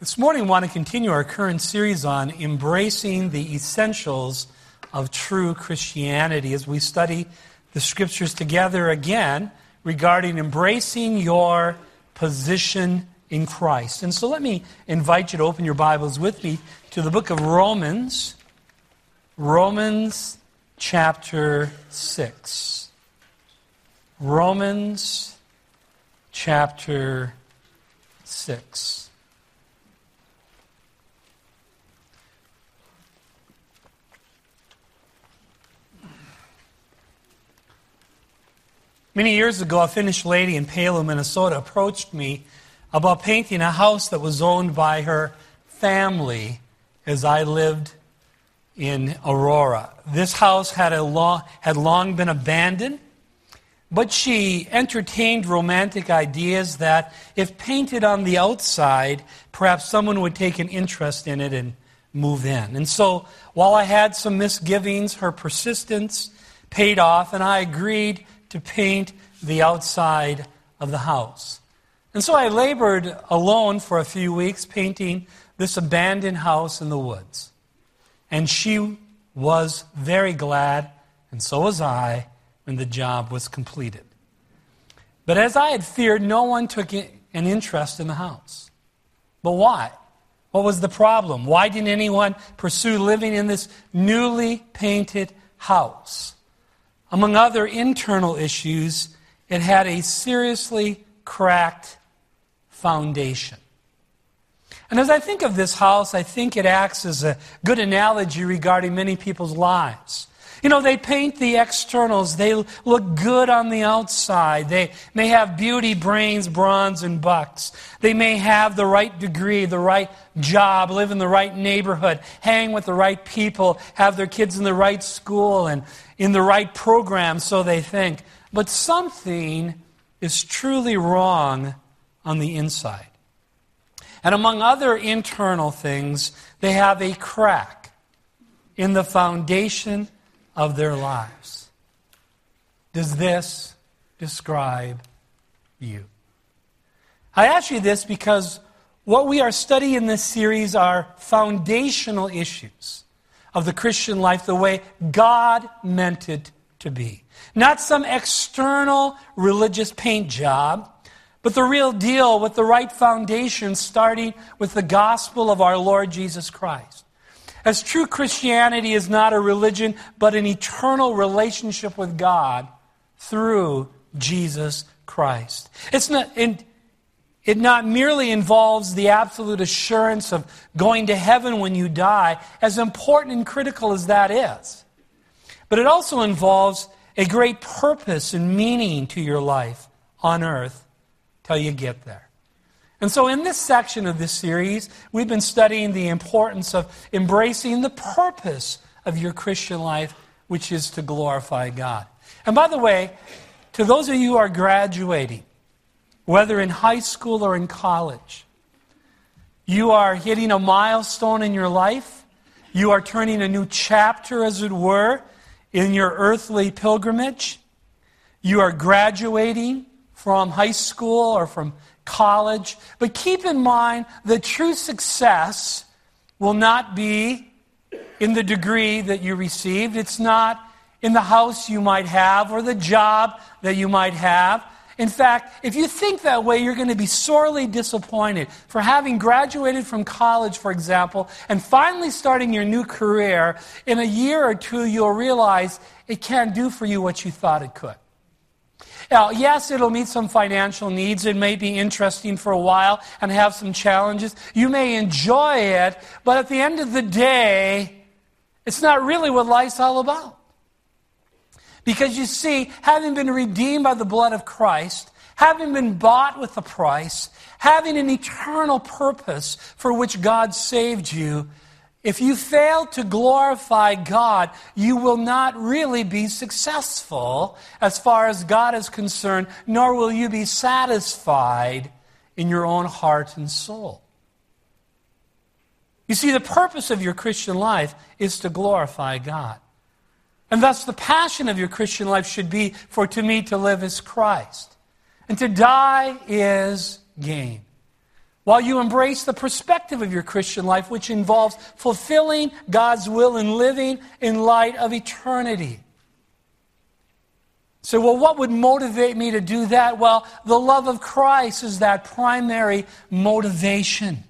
This morning, I want to continue our current series on embracing the essentials of true Christianity as we study the Scriptures together again regarding embracing your position in Christ. And so let me invite you to open your Bibles with me to the book of Romans, Romans chapter 6. Romans chapter 6. Many years ago, a Finnish lady in Palo, Minnesota, approached me about painting a house that was owned by her family as I lived in Aurora. This house had long been abandoned, but she entertained romantic ideas that if painted on the outside, perhaps someone would take an interest in it and move in. And so, while I had some misgivings, her persistence paid off, and I agreed to paint the outside of the house. And so I labored alone for a few weeks painting this abandoned house in the woods. And she was very glad, and so was I, when the job was completed. But as I had feared, no one took an interest in the house. But why? What was the problem? Why didn't anyone pursue living in this newly painted house? Among other internal issues, it had a seriously cracked foundation. And as I think of this house, I think it acts as a good analogy regarding many people's lives. You know, they paint the externals. They look good on the outside. They may have beauty, brains, bronze, and bucks. They may have the right degree, the right job, live in the right neighborhood, hang with the right people, have their kids in the right school and in the right program, so they think. But something is truly wrong on the inside. And among other internal things, they have a crack in the foundation of their lives. Does this describe you? I ask you this because what we are studying in this series are foundational issues of the Christian life, the way God meant it to be. Not some external religious paint job, but the real deal with the right foundation, starting with the gospel of our Lord Jesus Christ. As true Christianity is not a religion, but an eternal relationship with God through Jesus Christ. It not merely involves the absolute assurance of going to heaven when you die, as important and critical as that is. But it also involves a great purpose and meaning to your life on earth till you get there. And so in this section of this series, we've been studying the importance of embracing the purpose of your Christian life, which is to glorify God. And by the way, to those of you who are graduating, whether in high school or in college, you are hitting a milestone in your life. You are turning a new chapter, as it were, in your earthly pilgrimage. You are graduating from high school or from college. But keep in mind that true success will not be in the degree that you received. It's not in the house you might have or the job that you might have. In fact, if you think that way, you're going to be sorely disappointed. For having graduated from college, for example, and finally starting your new career, in a year or two, you'll realize it can't do for you what you thought it could. Now, yes, it'll meet some financial needs. It may be interesting for a while and have some challenges. You may enjoy it, but at the end of the day, it's not really what life's all about. Because you see, having been redeemed by the blood of Christ, having been bought with a price, having an eternal purpose for which God saved you, if you fail to glorify God, you will not really be successful as far as God is concerned, nor will you be satisfied in your own heart and soul. You see, the purpose of your Christian life is to glorify God. And thus the passion of your Christian life should be, for to me to live is Christ, and to die is gain. while you embrace the perspective of your Christian life, which involves fulfilling God's will and living in light of eternity. So, well, what would motivate me to do that? Well, the love of Christ is that primary motivation.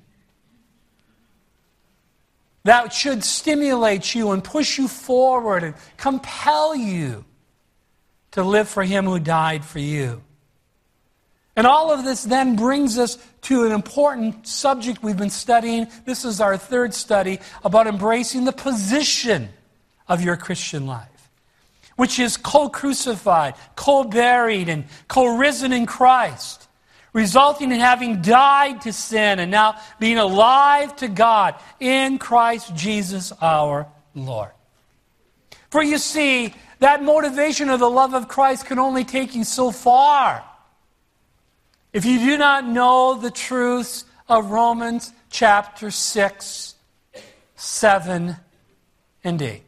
That should stimulate you and push you forward and compel you to live for Him who died for you. And all of this then brings us to an important subject we've been studying. This is our third study about embracing the position of your Christian life, which is co-crucified, co-buried, and co-risen in Christ, resulting in having died to sin and now being alive to God in Christ Jesus our Lord. For you see, that motivation of the love of Christ can only take you so far. If you do not know the truths of Romans chapter 6, 7, and 8.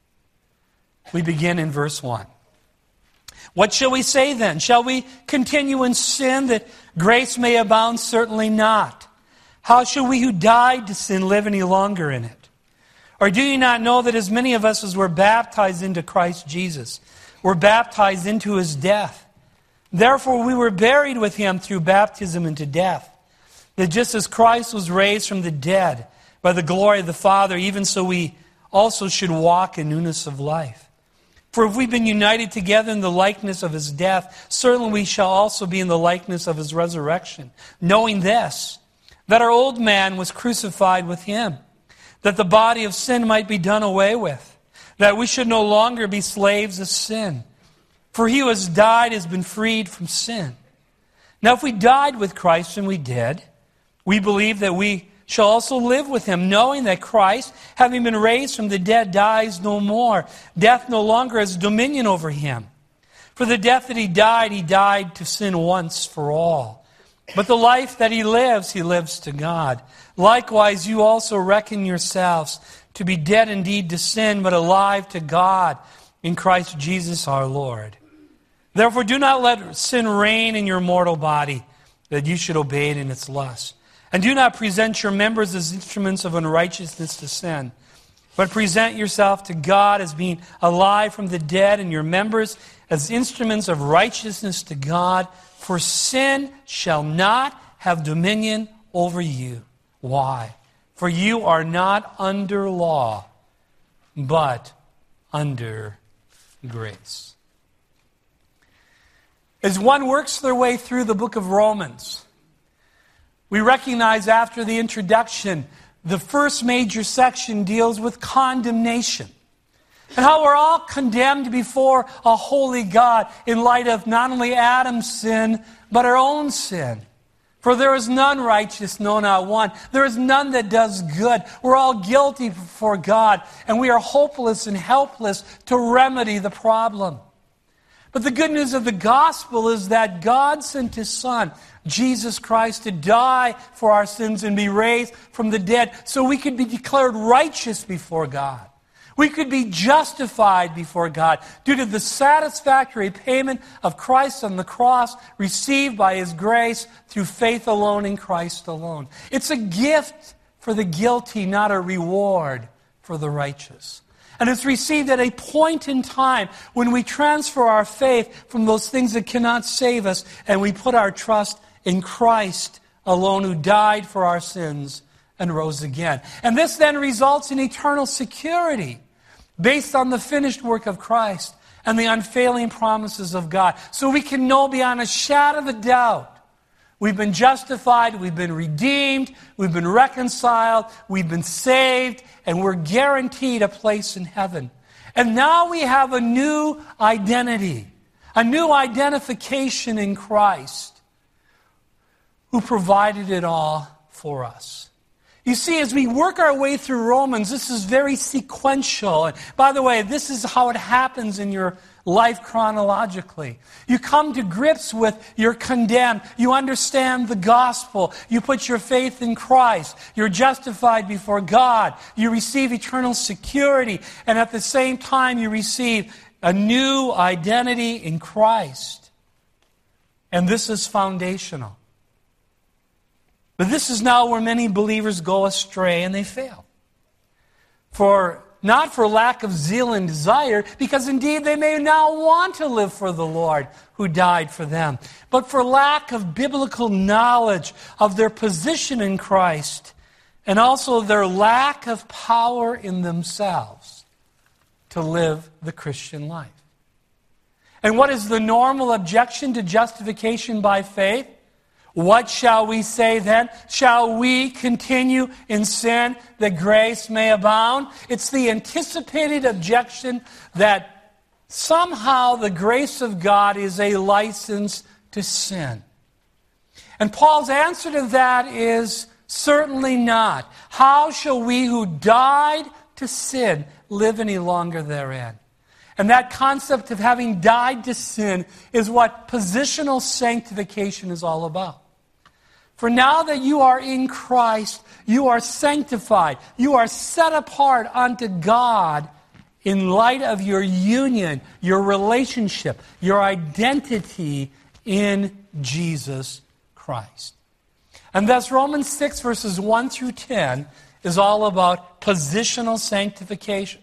We begin in verse 1. What shall we say then? Shall we continue in sin that grace may abound? Certainly not. How shall we who died to sin live any longer in it? Or do you not know that as many of us as were baptized into Christ Jesus were baptized into His death? Therefore we were buried with Him through baptism into death, that just as Christ was raised from the dead by the glory of the Father, even so we also should walk in newness of life. For if we've been united together in the likeness of His death, certainly we shall also be in the likeness of His resurrection, knowing this, that our old man was crucified with Him, that the body of sin might be done away with, that we should no longer be slaves of sin. For he who has died has been freed from sin. Now if we died with Christ, and we did, we believe that we shall also live with Him, knowing that Christ, having been raised from the dead, dies no more. Death no longer has dominion over Him. For the death that He died to sin once for all. But the life that He lives to God. Likewise, you also reckon yourselves to be dead indeed to sin, but alive to God in Christ Jesus our Lord. Therefore, do not let sin reign in your mortal body, that you should obey it in its lust. And do not present your members as instruments of unrighteousness to sin, but present yourself to God as being alive from the dead, and your members as instruments of righteousness to God. For sin shall not have dominion over you. Why? For you are not under law, but under grace. As one works their way through the book of Romans, we recognize after the introduction, the first major section deals with condemnation. And how we're all condemned before a holy God in light of not only Adam's sin, but our own sin. For there is none righteous, no, not one. There is none that does good. We're all guilty before God, and we are hopeless and helpless to remedy the problem. But the good news of the gospel is that God sent His Son, Jesus Christ, to die for our sins and be raised from the dead so we could be declared righteous before God. We could be justified before God due to the satisfactory payment of Christ on the cross received by His grace through faith alone in Christ alone. It's a gift for the guilty, not a reward for the righteous. And it's received at a point in time when we transfer our faith from those things that cannot save us and we put our trust in Christ alone, who died for our sins and rose again. And this then results in eternal security based on the finished work of Christ and the unfailing promises of God. So we can know beyond a shadow of a doubt we've been justified, we've been redeemed, we've been reconciled, we've been saved, and we're guaranteed a place in heaven. And now we have a new identity, a new identification in Christ, who provided it all for us. You see, as we work our way through Romans, this is very sequential. And by the way, this is how it happens in your life chronologically. You come to grips with you're condemned. You understand the gospel. You put your faith in Christ. You're justified before God. You receive eternal security. And at the same time, you receive a new identity in Christ. And this is foundational. But this is now where many believers go astray and they fail. Not for lack of zeal and desire, because indeed they may now want to live for the Lord who died for them, but for lack of biblical knowledge of their position in Christ, and also their lack of power in themselves to live the Christian life. And what is the normal objection to justification by faith? What shall we say then? Shall we continue in sin that grace may abound? It's the anticipated objection that somehow the grace of God is a license to sin. And Paul's answer to that is certainly not. How shall we who died to sin live any longer therein? And that concept of having died to sin is what positional sanctification is all about. For now that you are in Christ, you are sanctified. You are set apart unto God in light of your union, your relationship, your identity in Jesus Christ. And thus Romans 6 verses 1 through 10 is all about positional sanctification.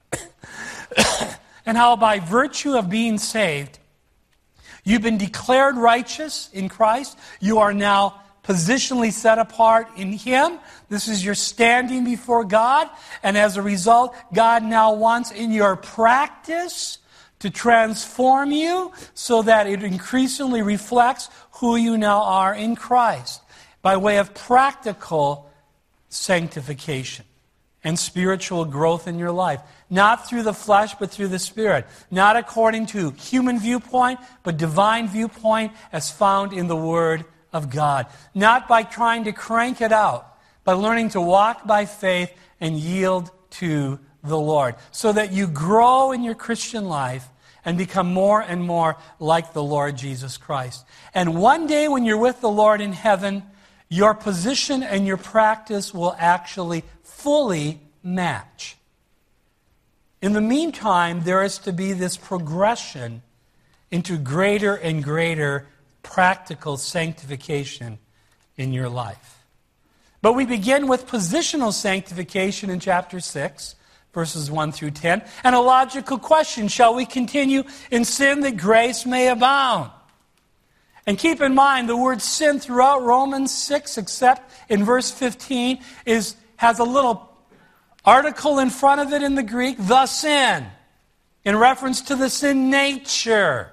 And how by virtue of being saved, you've been declared righteous in Christ. You are now positionally set apart in Him. This is your standing before God. And as a result, God now wants in your practice to transform you so that it increasingly reflects who you now are in Christ by way of practical sanctification and spiritual growth in your life. Not through the flesh, but through the Spirit. Not according to human viewpoint, but divine viewpoint as found in the Word of God. Not by trying to crank it out, but learning to walk by faith and yield to the Lord. So that you grow in your Christian life and become more and more like the Lord Jesus Christ. And one day when you're with the Lord in heaven, your position and your practice will actually fully match. In the meantime, there is to be this progression into greater and greater practical sanctification in your life. But we begin with positional sanctification in chapter 6, verses 1 through 10. And a logical question, shall we continue in sin that grace may abound? And keep in mind, the word sin throughout Romans 6, except in verse 15, has a little article in front of it in the Greek, the sin, in reference to the sin nature.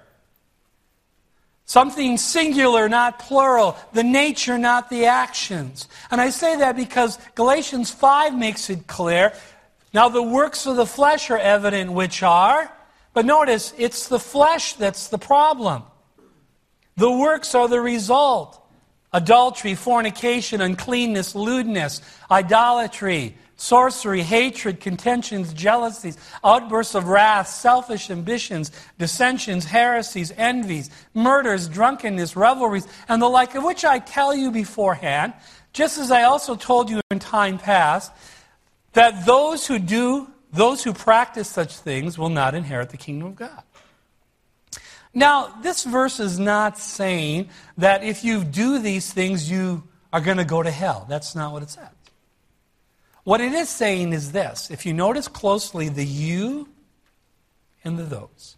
Something singular, not plural. The nature, not the actions. And I say that because Galatians 5 makes it clear. Now the works of the flesh are evident, which are, but notice, it's the flesh that's the problem. The works are the result. Adultery, fornication, uncleanness, lewdness, idolatry, sorcery, hatred, contentions, jealousies, outbursts of wrath, selfish ambitions, dissensions, heresies, envies, murders, drunkenness, revelries, and the like, of which I tell you beforehand, just as I also told you in time past, that those who practice such things will not inherit the kingdom of God. Now, this verse is not saying that if you do these things, you are going to go to hell. That's not what it says. What it is saying is this. If you notice closely, the you and the those.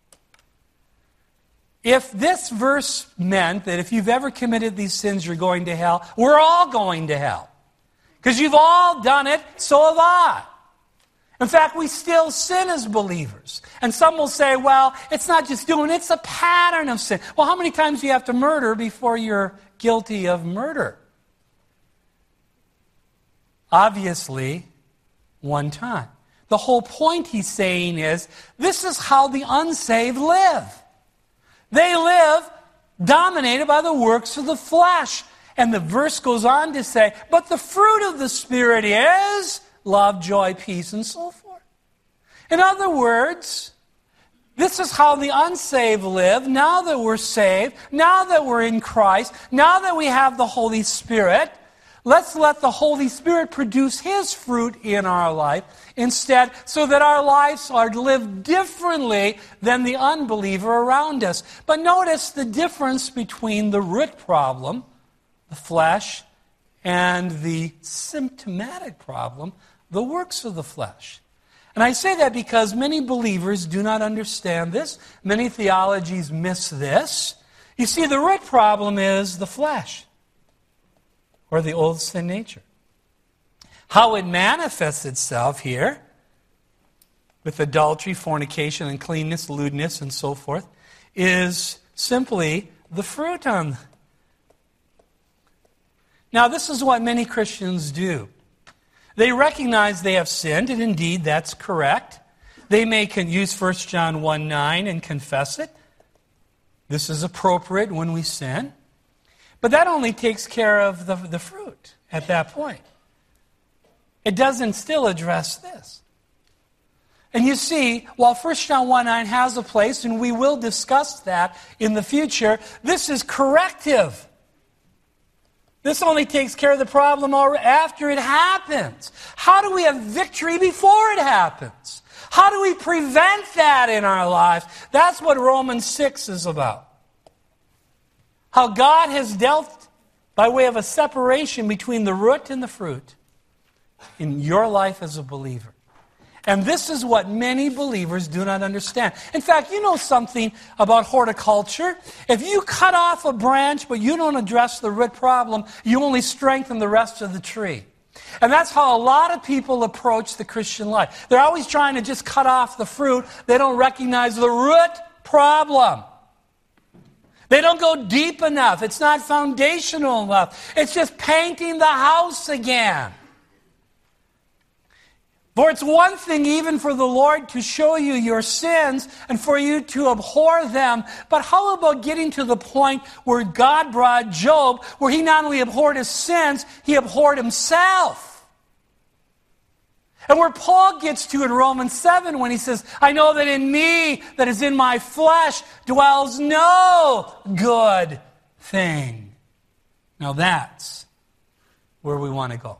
If this verse meant that if you've ever committed these sins, you're going to hell, we're all going to hell. Because you've all done it, so have I. In fact, we still sin as believers. And some will say, well, it's not just doing it, it's a pattern of sin. Well, how many times do you have to murder before you're guilty of murder? Obviously, one time. The whole point he's saying is, this is how the unsaved live. They live dominated by the works of the flesh. And the verse goes on to say, but the fruit of the Spirit is love, joy, peace, and so forth. In other words, this is how the unsaved live now that we're saved, now that we're in Christ, now that we have the Holy Spirit. Let's let the Holy Spirit produce His fruit in our life instead, so that our lives are lived differently than the unbeliever around us. But notice the difference between the root problem, the flesh, and the symptomatic problem, the works of the flesh. And I say that because many believers do not understand this. Many theologies miss this. You see, the root problem is the flesh, or the old sin nature. How it manifests itself here, with adultery, fornication, uncleanness, lewdness, and so forth, is simply the fruit on. Now, this is what many Christians do. They recognize they have sinned, and indeed that's correct. They may use 1 John 1:9 and confess it. This is appropriate when we sin. But that only takes care of the fruit at that point. It doesn't still address this. And you see, while 1 John 1:9 has a place, and we will discuss that in the future, this is corrective. This only takes care of the problem after it happens. How do we have victory before it happens? How do we prevent that in our lives? That's what Romans 6 is about. How God has dealt by way of a separation between the root and the fruit in your life as a believer. And this is what many believers do not understand. In fact, you know something about horticulture. If you cut off a branch but you don't address the root problem, you only strengthen the rest of the tree. And that's how a lot of people approach the Christian life. They're always trying to just cut off the fruit. They don't recognize the root problem. They don't go deep enough. It's not foundational enough. It's just painting the house again. For it's one thing even for the Lord to show you your sins and for you to abhor them. But how about getting to the point where God brought Job, where he not only abhorred his sins, he abhorred himself? And where Paul gets to in Romans 7 when he says, I know that in me, that is in my flesh, dwells no good thing. Now that's where we want to go.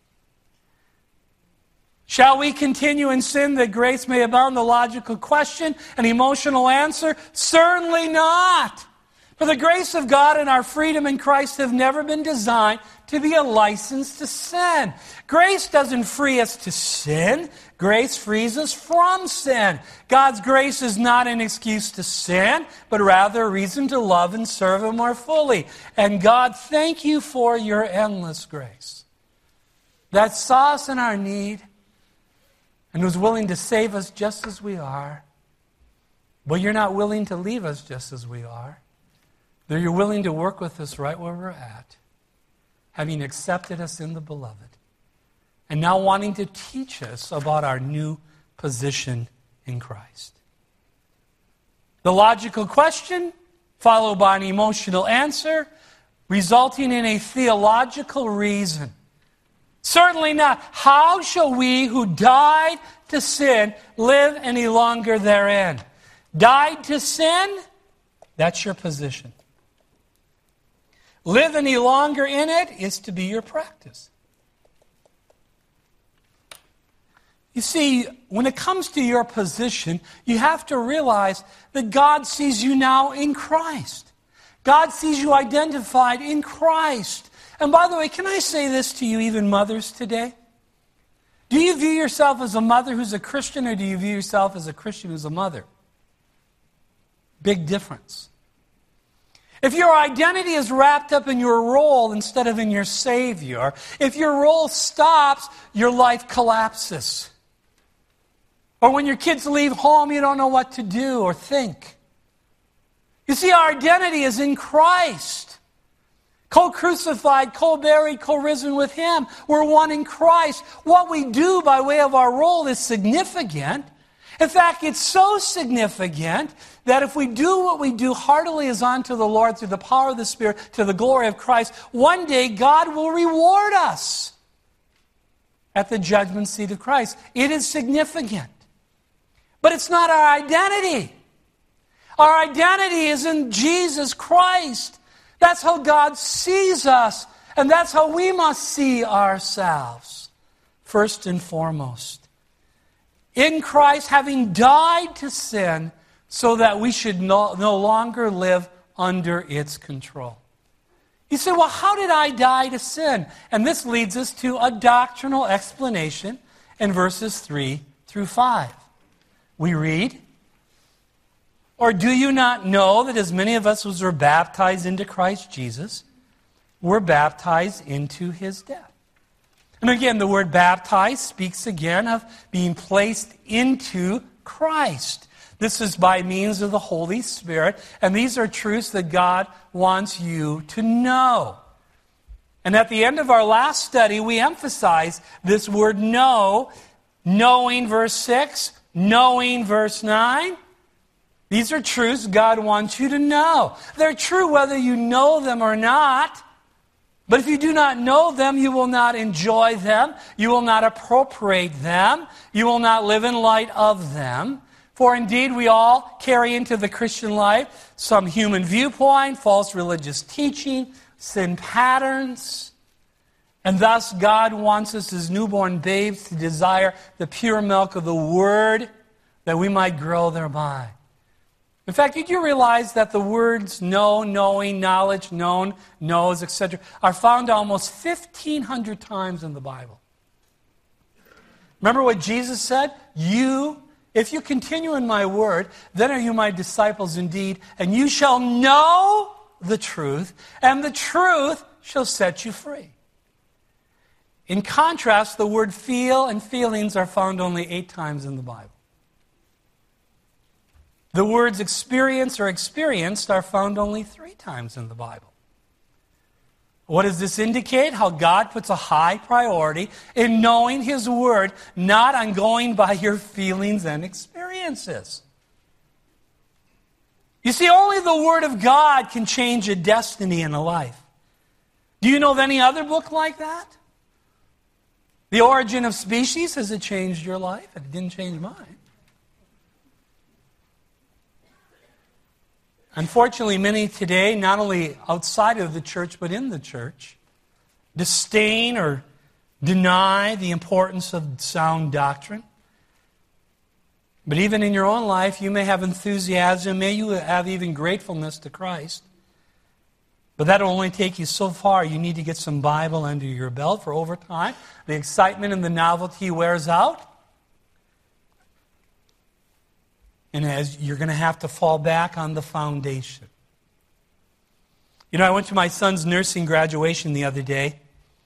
Shall we continue in sin that grace may abound? The logical question, an emotional answer, certainly not. For the grace of God and our freedom in Christ have never been designed to be a license to sin. Grace doesn't free us to sin. Grace frees us from sin. God's grace is not an excuse to sin, but rather a reason to love and serve Him more fully. And God, thank you for your endless grace that saw us in our need and was willing to save us just as we are. But you're not willing to leave us just as we are. Though you're willing to work with us right where we're at, having accepted us in the Beloved, and now wanting to teach us about our new position in Christ. The logical question, followed by an emotional answer, resulting in a theological reason. Certainly not. How shall we who died to sin live any longer therein? Died to sin? That's your position. Live any longer in it is to be your practice. You see, when it comes to your position, you have to realize that God sees you now in Christ. God sees you identified in Christ. And by the way, can I say this to you, even mothers today? Do you view yourself as a mother who's a Christian, or do you view yourself as a Christian who's a mother? Big difference. If your identity is wrapped up in your role instead of in your Savior, if your role stops, your life collapses. Or when your kids leave home, you don't know what to do or think. You see, our identity is in Christ. Co-crucified, co-buried, co-risen with Him. We're one in Christ. What we do by way of our role is significant. In fact, it's so significant that if we do what we do heartily as unto the Lord through the power of the Spirit to the glory of Christ, one day God will reward us at the judgment seat of Christ. It is significant. But it's not our identity. Our identity is in Jesus Christ. That's how God sees us, and that's how we must see ourselves, first and foremost. In Christ, having died to sin so that we should no longer live under its control. You say, well, how did I die to sin? And this leads us to a doctrinal explanation in verses 3 through 5. We read, "Or do you not know that as many of us as were baptized into Christ Jesus were baptized into his death?" And again, the word baptized speaks again of being placed into Christ. This is by means of the Holy Spirit, and these are truths that God wants you to know. And at the end of our last study, we emphasized this word know, knowing verse 6, knowing verse 9. These are truths God wants you to know. They're true whether you know them or not. But if you do not know them, you will not enjoy them. You will not appropriate them. You will not live in light of them. For indeed, we all carry into the Christian life some human viewpoint, false religious teaching, sin patterns. And thus, God wants us as newborn babes to desire the pure milk of the Word that we might grow thereby. In fact, did you realize that the words know, knowing, knowledge, known, knows, etc. are found almost 1,500 times in the Bible? Remember what Jesus said? If you continue in my word, then are you my disciples indeed, and you shall know the truth, and the truth shall set you free. In contrast, the word feel and feelings are found only 8 times in the Bible. The words experience or experienced are found only 3 times in the Bible. What does this indicate? How God puts a high priority in knowing His Word, not on going by your feelings and experiences. You see, only the Word of God can change a destiny in a life. Do you know of any other book like that? The Origin of Species, has it changed your life? It didn't change mine. Unfortunately, many today, not only outside of the church but in the church, disdain or deny the importance of sound doctrine. But even in your own life, you may have enthusiasm, may you have even gratefulness to Christ. But that will only take you so far. You need to get some Bible under your belt, for over time, the excitement and the novelty wears out. And as you're going to have to fall back on the foundation. You know, I went to my son's nursing graduation the other day.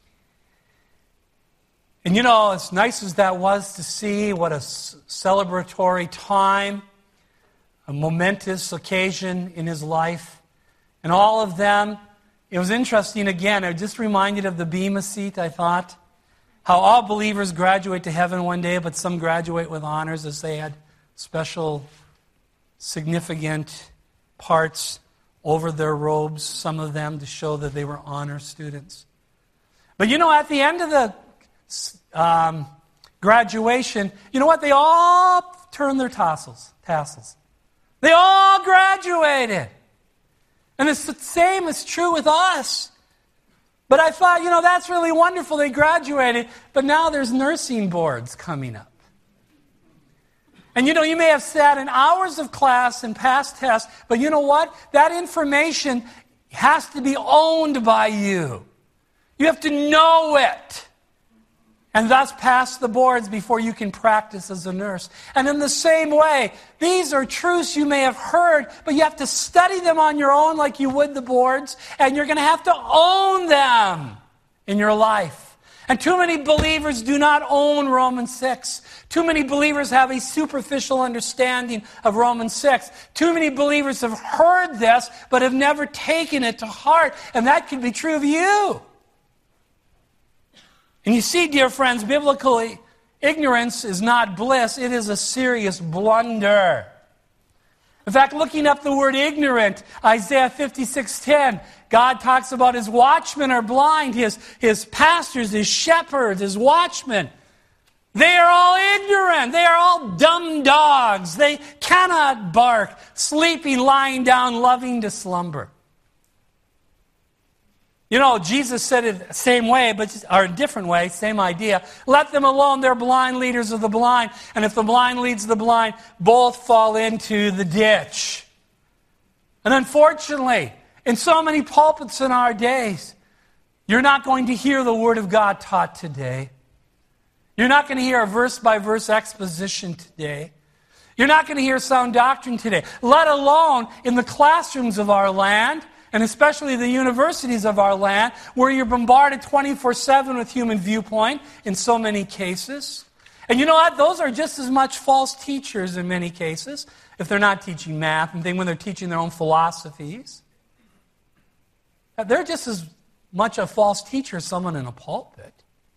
And you know, as nice as that was to see, what a celebratory time, a momentous occasion in his life. And all of them, it was interesting again. I was just reminded of the Bema seat, I thought. How all believers graduate to heaven one day, but some graduate with honors as they had special, significant parts over their robes, some of them to show that they were honor students. But you know, at the end of the graduation, you know what? They all turned their tassels. They all graduated. And the same is true with us. But I thought, you know, that's really wonderful. They graduated, but now there's nursing boards coming up. And you know, you may have sat in hours of class and passed tests, but you know what? That information has to be owned by you. You have to know it. And thus pass the boards before you can practice as a nurse. And in the same way, these are truths you may have heard, but you have to study them on your own like you would the boards, and you're going to have to own them in your life. And too many believers do not own Romans 6. Too many believers have a superficial understanding of Romans 6. Too many believers have heard this, but have never taken it to heart. And that could be true of you. And you see, dear friends, biblical ignorance is not bliss. It is a serious blunder. In fact, looking up the word ignorant, Isaiah 56:10, God talks about His watchmen are blind, His pastors, His shepherds, His watchmen. They are all ignorant. They are all dumb dogs. They cannot bark, sleeping, lying down, loving to slumber. You know, Jesus said it the same way, or a different way, same idea. Let them alone, they're blind leaders of the blind. And if the blind leads the blind, both fall into the ditch. And unfortunately, In so many pulpits in our days, you're not going to hear the Word of God taught today. You're not going to hear a verse-by-verse exposition today. You're not going to hear sound doctrine today, let alone in the classrooms of our land, and especially the universities of our land, where you're bombarded 24/7 with human viewpoint in so many cases. And you know what? Those are just as much false teachers in many cases, if they're not teaching math and when they're teaching their own philosophies. They're just as much a false teacher as someone in a pulpit.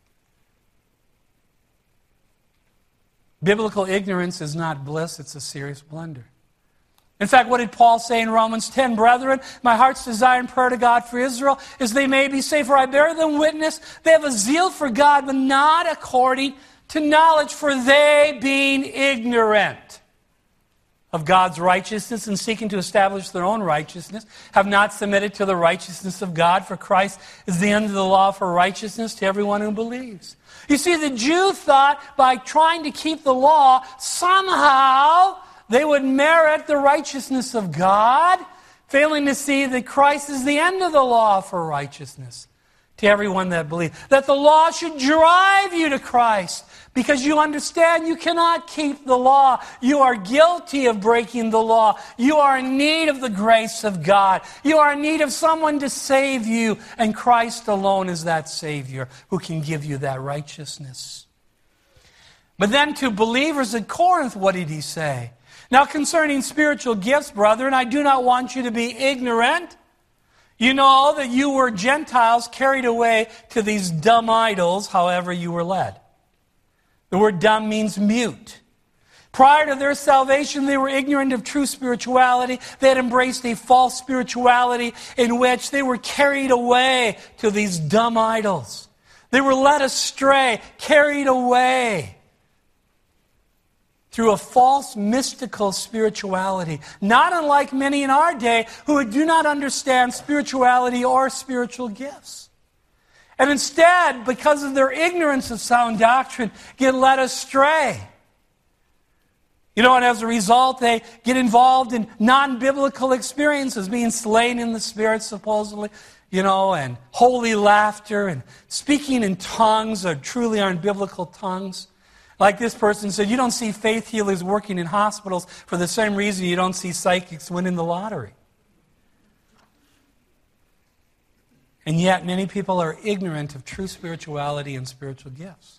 Biblical ignorance is not bliss, it's a serious blunder. In fact, what did Paul say in Romans 10? Brethren, my heart's desire and prayer to God for Israel is they may be saved, for I bear them witness. They have a zeal for God, but not according to knowledge, for they, being ignorant of God's righteousness and seeking to establish their own righteousness, have not submitted to the righteousness of God, for Christ is the end of the law for righteousness to everyone who believes. You see, the Jew thought by trying to keep the law, somehow they would merit the righteousness of God, failing to see that Christ is the end of the law for righteousness to everyone that believes. That the law should drive you to Christ, because you understand you cannot keep the law. You are guilty of breaking the law. You are in need of the grace of God. You are in need of someone to save you, and Christ alone is that Savior who can give you that righteousness. But then to believers at Corinth, what did he say? Now concerning spiritual gifts, brethren, I do not want you to be ignorant. You know that you were Gentiles carried away to these dumb idols, however you were led. The word dumb means mute. Prior to their salvation, they were ignorant of true spirituality. They had embraced a false spirituality in which they were carried away to these dumb idols. They were led astray, carried away through a false mystical spirituality, not unlike many in our day who do not understand spirituality or spiritual gifts. And instead, because of their ignorance of sound doctrine, get led astray. You know, and as a result, they get involved in non-biblical experiences, being slain in the Spirit, supposedly, and holy laughter and speaking in tongues that truly aren't biblical tongues. Like this person said, you don't see faith healers working in hospitals for the same reason you don't see psychics winning the lottery. And yet, many people are ignorant of true spirituality and spiritual gifts.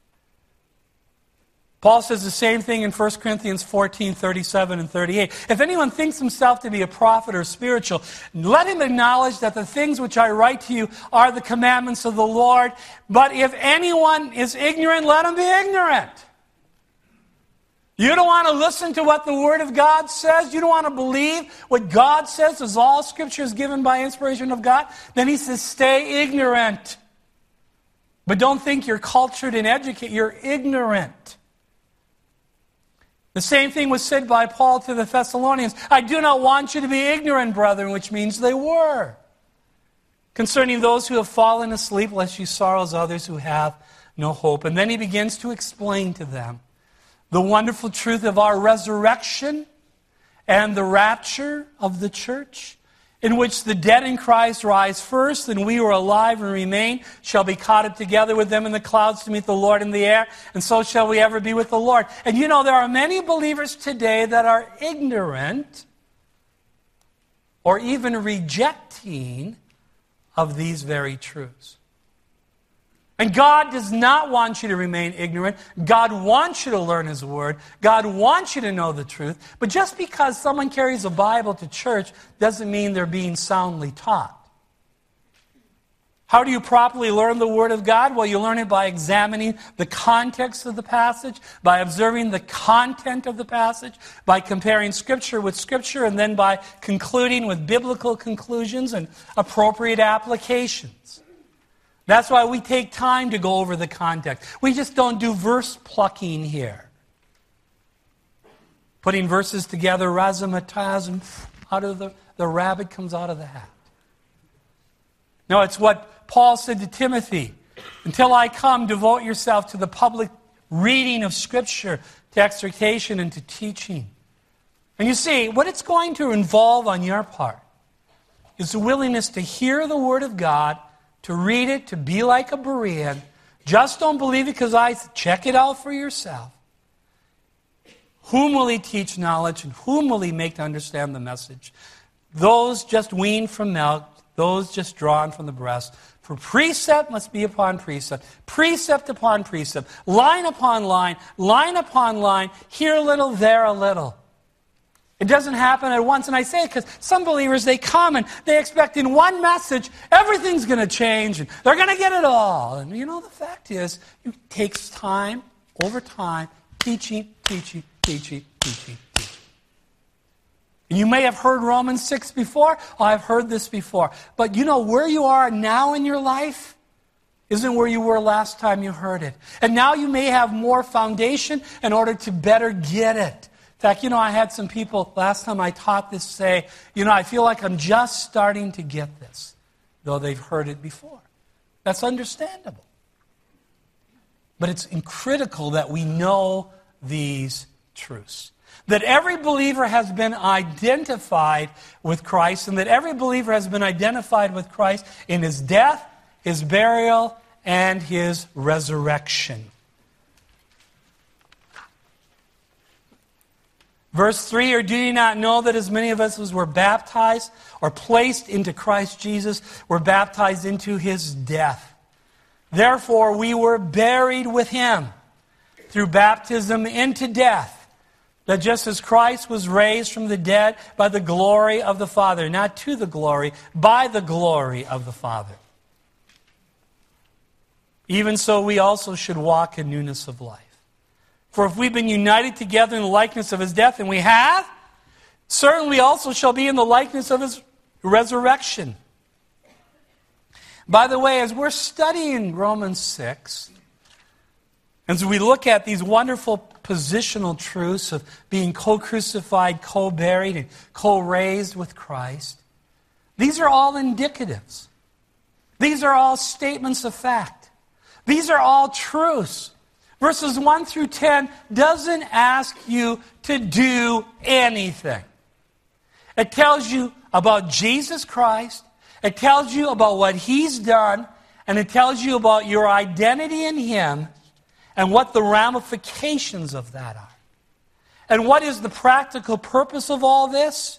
Paul says the same thing in 1 Corinthians 14, 37 and 38. If anyone thinks himself to be a prophet or spiritual, let him acknowledge that the things which I write to you are the commandments of the Lord. But if anyone is ignorant, let him be ignorant. You don't want to listen to what the Word of God says? You don't want to believe what God says as all Scripture is given by inspiration of God? Then he says, stay ignorant. But don't think you're cultured and educated. You're ignorant. The same thing was said by Paul to the Thessalonians. I do not want you to be ignorant, brethren, which means they were. Concerning those who have fallen asleep, lest you sorrow as others who have no hope. And then he begins to explain to them the wonderful truth of our resurrection and the rapture of the church, in which the dead in Christ rise first, and we who are alive and remain shall be caught up together with them in the clouds to meet the Lord in the air, and so shall we ever be with the Lord. And you know, there are many believers today that are ignorant or even rejecting of these very truths. And God does not want you to remain ignorant. God wants you to learn His Word. God wants you to know the truth. But just because someone carries a Bible to church doesn't mean they're being soundly taught. How do you properly learn the Word of God? Well, you learn it by examining the context of the passage, by observing the content of the passage, by comparing Scripture with Scripture, and then by concluding with biblical conclusions and appropriate applications. That's why we take time to go over the context. We just don't do verse plucking here. Putting verses together, razzmatazz, and out of the rabbit comes out of the hat. No, it's what Paul said to Timothy. Until I come, devote yourself to the public reading of Scripture, to exhortation and to teaching. And you see, what it's going to involve on your part is the willingness to hear the Word of God, to read it, to be like a Berean. Just don't believe it because check it out for yourself. Whom will he teach knowledge, and whom will he make to understand the message? Those just weaned from milk, those just drawn from the breast. For precept must be upon precept upon precept, line upon line upon line, here a little, there a little. It doesn't happen at once, and I say it because some believers, they come and they expect in one message, everything's going to change, and they're going to get it all. And the fact is, it takes time, over time, teaching. And you may have heard Romans 6 before. Oh, I've heard this before. But where you are now in your life isn't where you were last time you heard it. And now you may have more foundation in order to better get it. In fact, I had some people last time I taught this say, I feel like I'm just starting to get this, though they've heard it before. That's understandable. But it's critical that we know these truths. That every believer has been identified with Christ, and that every believer has been identified with Christ in his death, his burial, and his resurrection. Verse 3, or do you not know that as many of us as were baptized or placed into Christ Jesus were baptized into his death? Therefore we were buried with him through baptism into death, that just as Christ was raised from the dead by the glory of the Father, not to the glory, by the glory of the Father. Even so we also should walk in newness of life. For if we've been united together in the likeness of his death, and we have, certainly we also shall be in the likeness of his resurrection. By the way, as we're studying Romans 6, as we look at these wonderful positional truths of being co-crucified, co-buried, and co-raised with Christ, these are all indicatives. These are all statements of fact. These are all truths. Verses 1 through 10 doesn't ask you to do anything. It tells you about Jesus Christ. It tells you about what he's done. And it tells you about your identity in him and what the ramifications of that are. And what is the practical purpose of all this?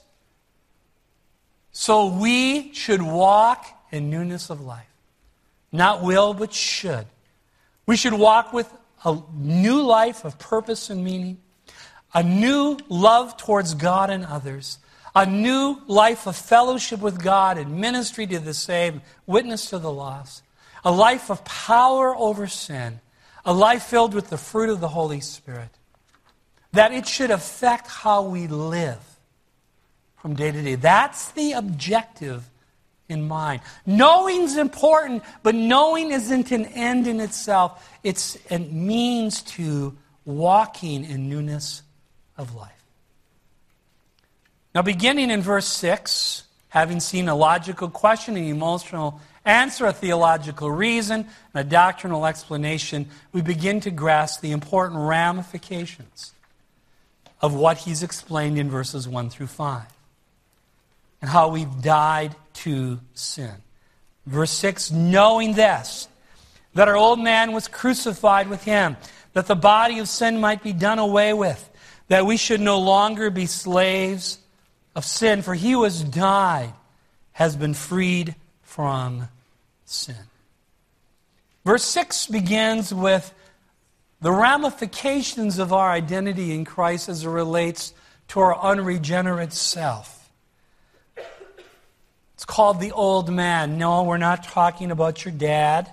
So we should walk in newness of life. Not will, but should. We should walk with a new life of purpose and meaning, a new love towards God and others, a new life of fellowship with God and ministry to the saved, witness to the lost, a life of power over sin, a life filled with the fruit of the Holy Spirit, that it should affect how we live from day to day. That's the objective in mind. Knowing's important, but knowing isn't an end in itself. It's a means to walking in newness of life. Now, beginning in verse 6, having seen a logical question, an emotional answer, a theological reason, and a doctrinal explanation, we begin to grasp the important ramifications of what he's explained in verses 1 through 5. And how we've died to sin. Verse 6, knowing this, that our old man was crucified with him, that the body of sin might be done away with, that we should no longer be slaves of sin, for he who has died has been freed from sin. Verse 6 begins with the ramifications of our identity in Christ as it relates to our unregenerate self. It's called the old man. No, we're not talking about your dad.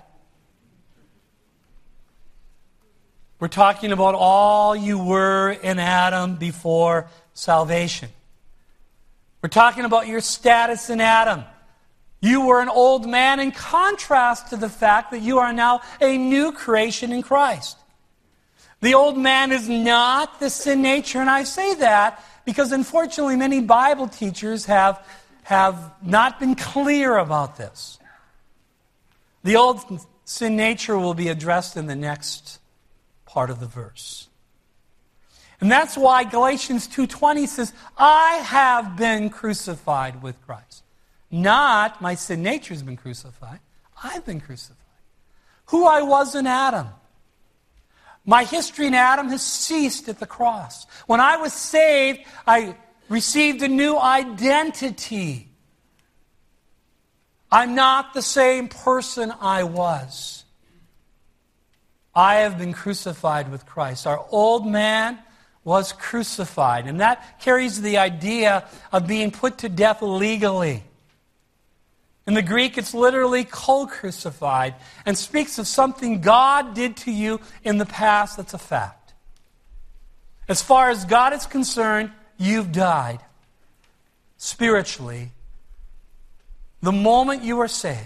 We're talking about all you were in Adam before salvation. We're talking about your status in Adam. You were an old man in contrast to the fact that you are now a new creation in Christ. The old man is not the sin nature, and I say that because unfortunately many Bible teachers have not been clear about this. The old sin nature will be addressed in the next part of the verse. And that's why Galatians 2:20 says, I have been crucified with Christ. Not my sin nature has been crucified. I've been crucified. Who I was in Adam. My history in Adam has ceased at the cross. When I was saved, I received a new identity. I'm not the same person I was. I have been crucified with Christ. Our old man was crucified. And that carries the idea of being put to death legally. In the Greek, it's literally co-crucified and speaks of something God did to you in the past that's a fact. As far as God is concerned, you've died spiritually the moment you were saved.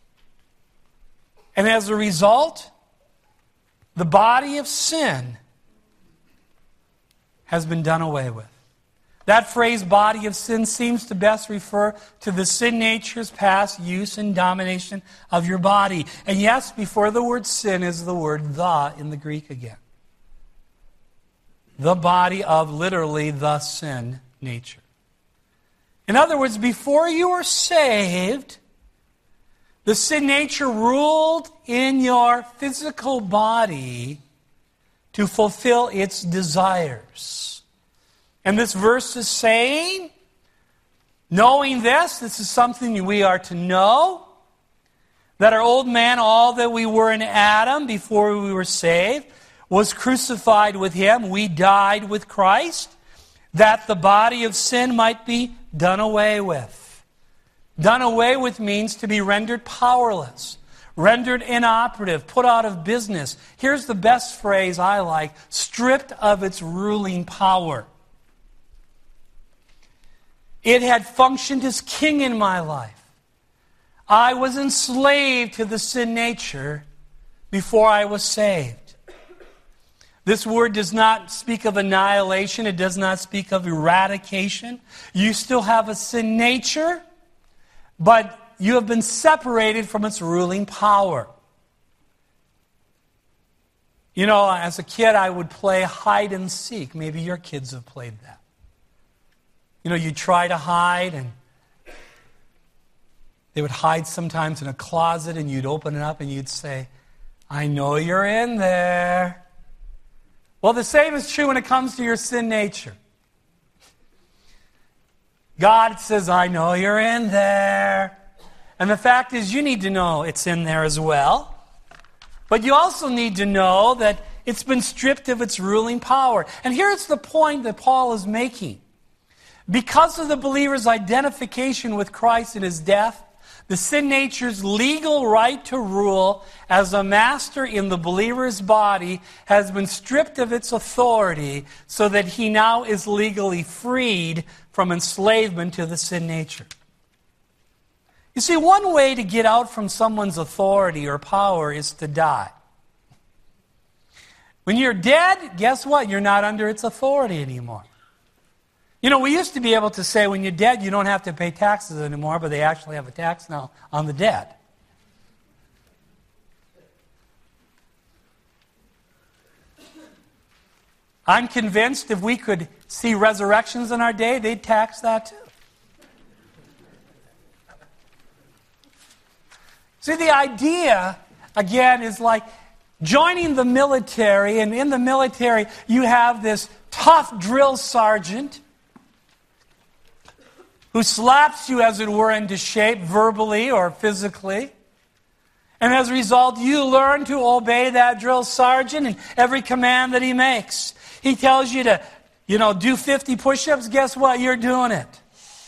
And as a result, the body of sin has been done away with. That phrase, body of sin, seems to best refer to the sin nature's past use and domination of your body. And yes, before the word sin is the word the in the Greek again. The body of literally the sin nature. In other words, before you were saved, the sin nature ruled in your physical body to fulfill its desires. And this verse is saying, knowing this is something we are to know, that our old man, all that we were in Adam before we were saved, was crucified with him. We died with Christ, that the body of sin might be done away with. Done away with means to be rendered powerless, rendered inoperative, put out of business. Here's the best phrase I like, stripped of its ruling power. It had functioned as king in my life. I was enslaved to the sin nature before I was saved. This word does not speak of annihilation. It does not speak of eradication. You still have a sin nature, but you have been separated from its ruling power. You know, as a kid, I would play hide and seek. Maybe your kids have played that. You know, you try to hide, and they would hide sometimes in a closet, and you'd open it up and you'd say, I know you're in there. Well, the same is true when it comes to your sin nature. God says, I know you're in there. And the fact is, you need to know it's in there as well. But you also need to know that it's been stripped of its ruling power. And here's the point that Paul is making. Because of the believer's identification with Christ in his death, the sin nature's legal right to rule as a master in the believer's body has been stripped of its authority so that he now is legally freed from enslavement to the sin nature. You see, one way to get out from someone's authority or power is to die. When you're dead, guess what? You're not under its authority anymore. You know, we used to be able to say when you're dead, you don't have to pay taxes anymore, but they actually have a tax now on the dead. I'm convinced if we could see resurrections in our day, they'd tax that too. See, the idea, again, is like joining the military, and in the military, you have this tough drill sergeant who slaps you, as it were, into shape, verbally or physically. And as a result, you learn to obey that drill sergeant and every command that he makes. He tells you to, do 50 push-ups. Guess what? You're doing it.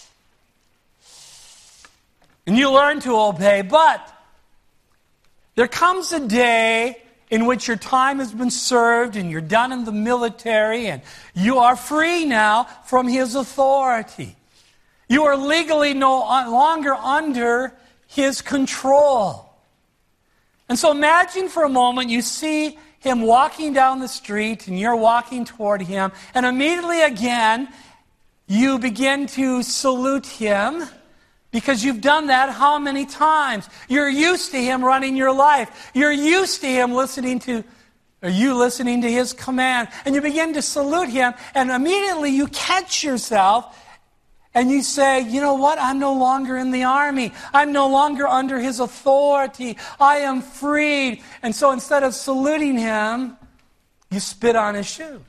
And you learn to obey. But there comes a day in which your time has been served and you're done in the military and you are free now from his authority. You are legally no longer under his control. And so imagine for a moment you see him walking down the street and you're walking toward him, and immediately again you begin to salute him because you've done that how many times? You're used to him running your life. You're used to him listening to his command, and you begin to salute him, and immediately you catch yourself And you say, you know what? I'm no longer in the army. I'm no longer under his authority. I am freed. And so instead of saluting him, you spit on his shoes.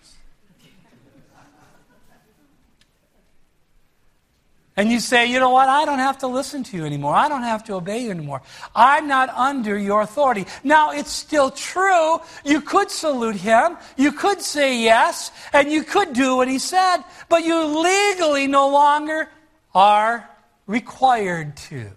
And you say, you know what? I don't have to listen to you anymore. I don't have to obey you anymore. I'm not under your authority. Now, it's still true. You could salute him. You could say yes. And you could do what he said. But you legally no longer are required to.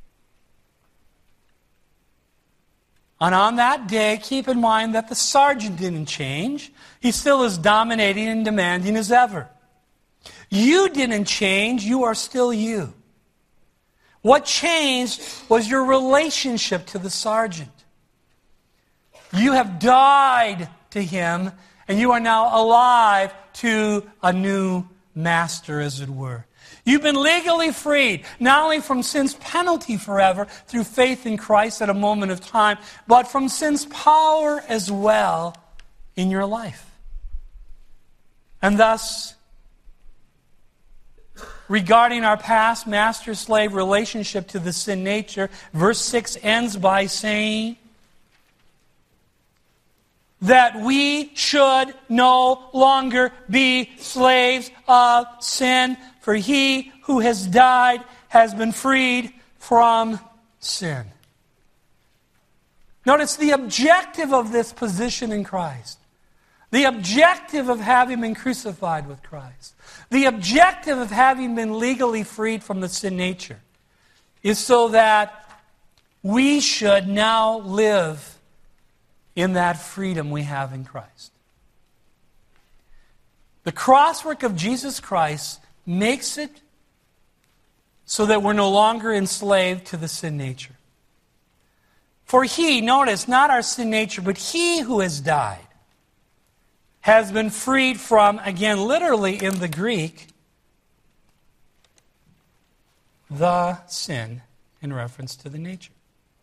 And on that day, keep in mind that the sergeant didn't change. He still is dominating and demanding as ever. You didn't change. You are still you. What changed was your relationship to the sergeant. You have died to him, and you are now alive to a new master, as it were. You've been legally freed, not only from sin's penalty forever through faith in Christ at a moment of time, but from sin's power as well in your life. And thus, regarding our past master-slave relationship to the sin nature, verse 6 ends by saying that we should no longer be slaves of sin, for he who has died has been freed from sin. Notice the objective of this position in Christ. The objective of having been crucified with Christ. The objective of having been legally freed from the sin nature is so that we should now live in that freedom we have in Christ. The crosswork of Jesus Christ makes it so that we're no longer enslaved to the sin nature. For he, notice, not our sin nature, but he who has died, has been freed from, again, literally in the Greek, the sin in reference to the nature.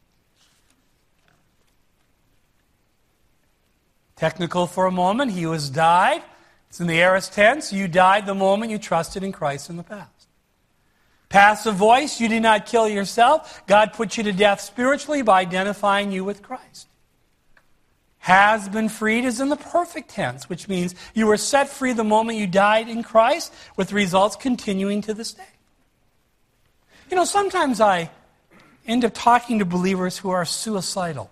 Technical for a moment, he who has died. It's in the aorist tense. You died the moment you trusted in Christ in the past. Passive voice, you did not kill yourself. God put you to death spiritually by identifying you with Christ. Has been freed is in the perfect tense, which means you were set free the moment you died in Christ, with results continuing to this day. You know, sometimes I end up talking to believers who are suicidal.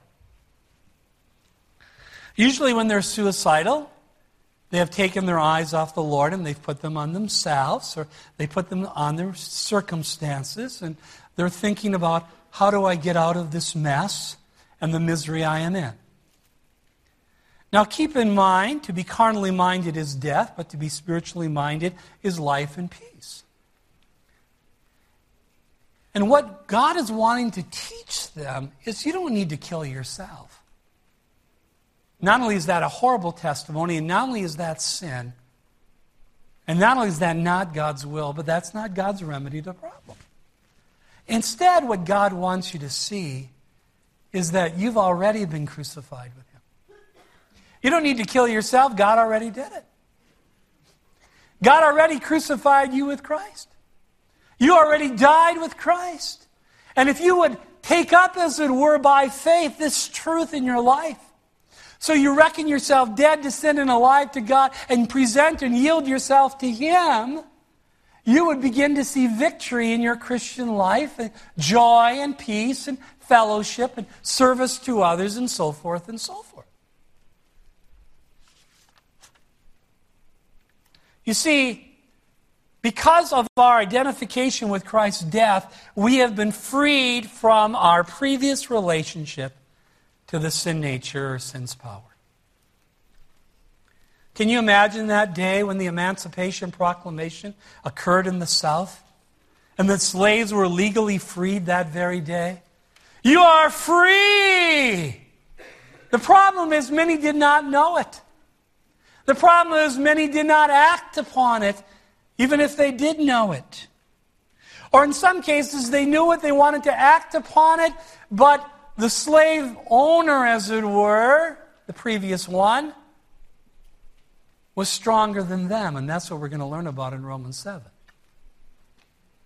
Usually when they're suicidal, they have taken their eyes off the Lord and they've put them on themselves, or they put them on their circumstances, and they're thinking about, how do I get out of this mess and the misery I am in? Now keep in mind, to be carnally minded is death, but to be spiritually minded is life and peace. And what God is wanting to teach them is you don't need to kill yourself. Not only is that a horrible testimony, and not only is that sin, and not only is that not God's will, but that's not God's remedy to the problem. Instead, what God wants you to see is that you've already been crucified with Him. You don't need to kill yourself. God already did it. God already crucified you with Christ. You already died with Christ. And if you would take up, as it were, by faith, this truth in your life, so you reckon yourself dead to sin and alive to God, and present and yield yourself to Him, you would begin to see victory in your Christian life, and joy and peace and fellowship and service to others, and so forth and so forth. You see, because of our identification with Christ's death, we have been freed from our previous relationship to the sin nature or sin's power. Can you imagine that day when the Emancipation Proclamation occurred in the South and the slaves were legally freed that very day? You are free! The problem is many did not know it. The problem is many did not act upon it, even if they did know it. Or in some cases, they knew it, they wanted to act upon it, but the slave owner, as it were, the previous one, was stronger than them. And that's what we're going to learn about in Romans 7.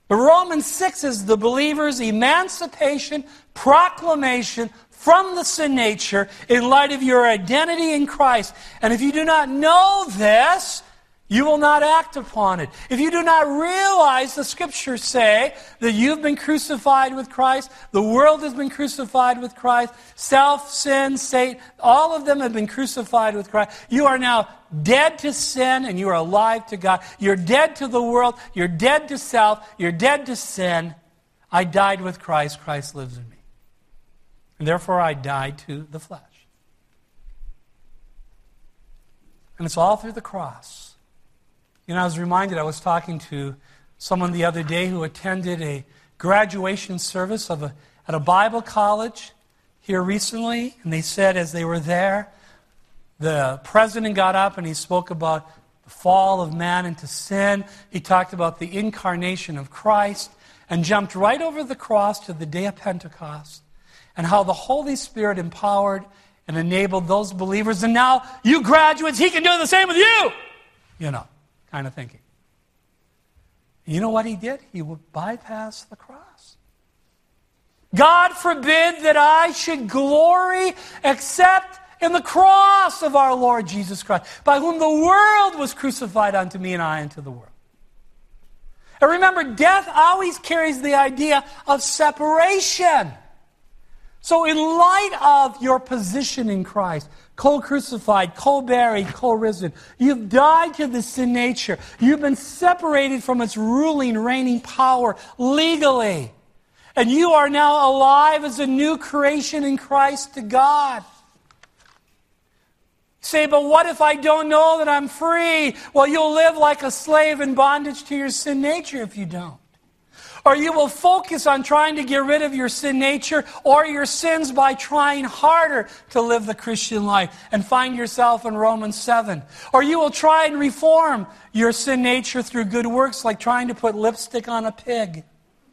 But Romans 6 is the believer's emancipation, proclamation from the sin nature in light of your identity in Christ. And if you do not know this, you will not act upon it. If you do not realize, the Scriptures say, that you've been crucified with Christ, the world has been crucified with Christ, self, sin, Satan, all of them have been crucified with Christ. You are now dead to sin and you are alive to God. You're dead to the world, you're dead to self, you're dead to sin. I died with Christ, Christ lives in me. And therefore I died to the flesh. And it's all through the cross. You know, I was reminded, I was talking to someone the other day who attended a graduation service at a Bible college here recently, and they said as they were there, the president got up and he spoke about the fall of man into sin. He talked about the incarnation of Christ and jumped right over the cross to the day of Pentecost and how the Holy Spirit empowered and enabled those believers. And now, you graduates, he can do the same with you! You know, kind of thinking. You know what he did? He would bypass the cross. God forbid that I should glory except in the cross of our Lord Jesus Christ, by whom the world was crucified unto me and I unto the world. And remember, death always carries the idea of separation. So in light of your position in Christ, co-crucified, co-buried, co-risen, you've died to the sin nature. You've been separated from its ruling, reigning power legally. And you are now alive as a new creation in Christ to God. You say, but what if I don't know that I'm free? Well, you'll live like a slave in bondage to your sin nature if you don't. Or you will focus on trying to get rid of your sin nature or your sins by trying harder to live the Christian life and find yourself in Romans 7. Or you will try and reform your sin nature through good works, like trying to put lipstick on a pig.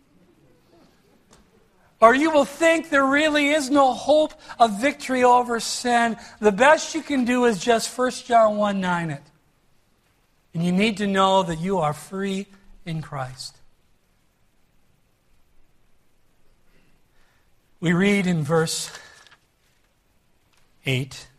Or you will think there really is no hope of victory over sin. The best you can do is just 1 John 1:9 it. And you need to know that you are free in Christ. We read in verse 8,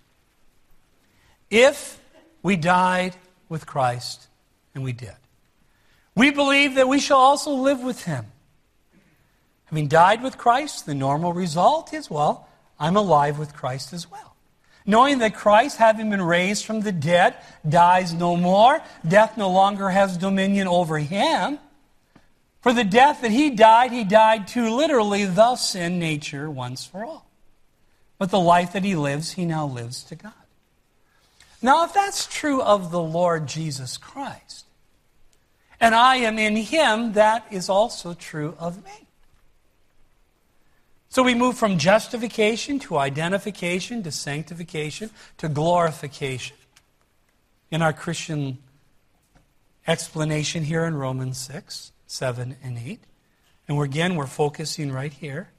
if we died with Christ, and we did, we believe that we shall also live with him. Having died with Christ, the normal result is, well, I'm alive with Christ as well. Knowing that Christ, having been raised from the dead, dies no more, death no longer has dominion over him. For the death that he died to literally the sin nature once for all. But the life that he now lives to God. Now, if that's true of the Lord Jesus Christ, and I am in him, that is also true of me. So we move from justification to identification to sanctification to glorification in our Christian explanation here in Romans 6, 7, and 8. And we're focusing right here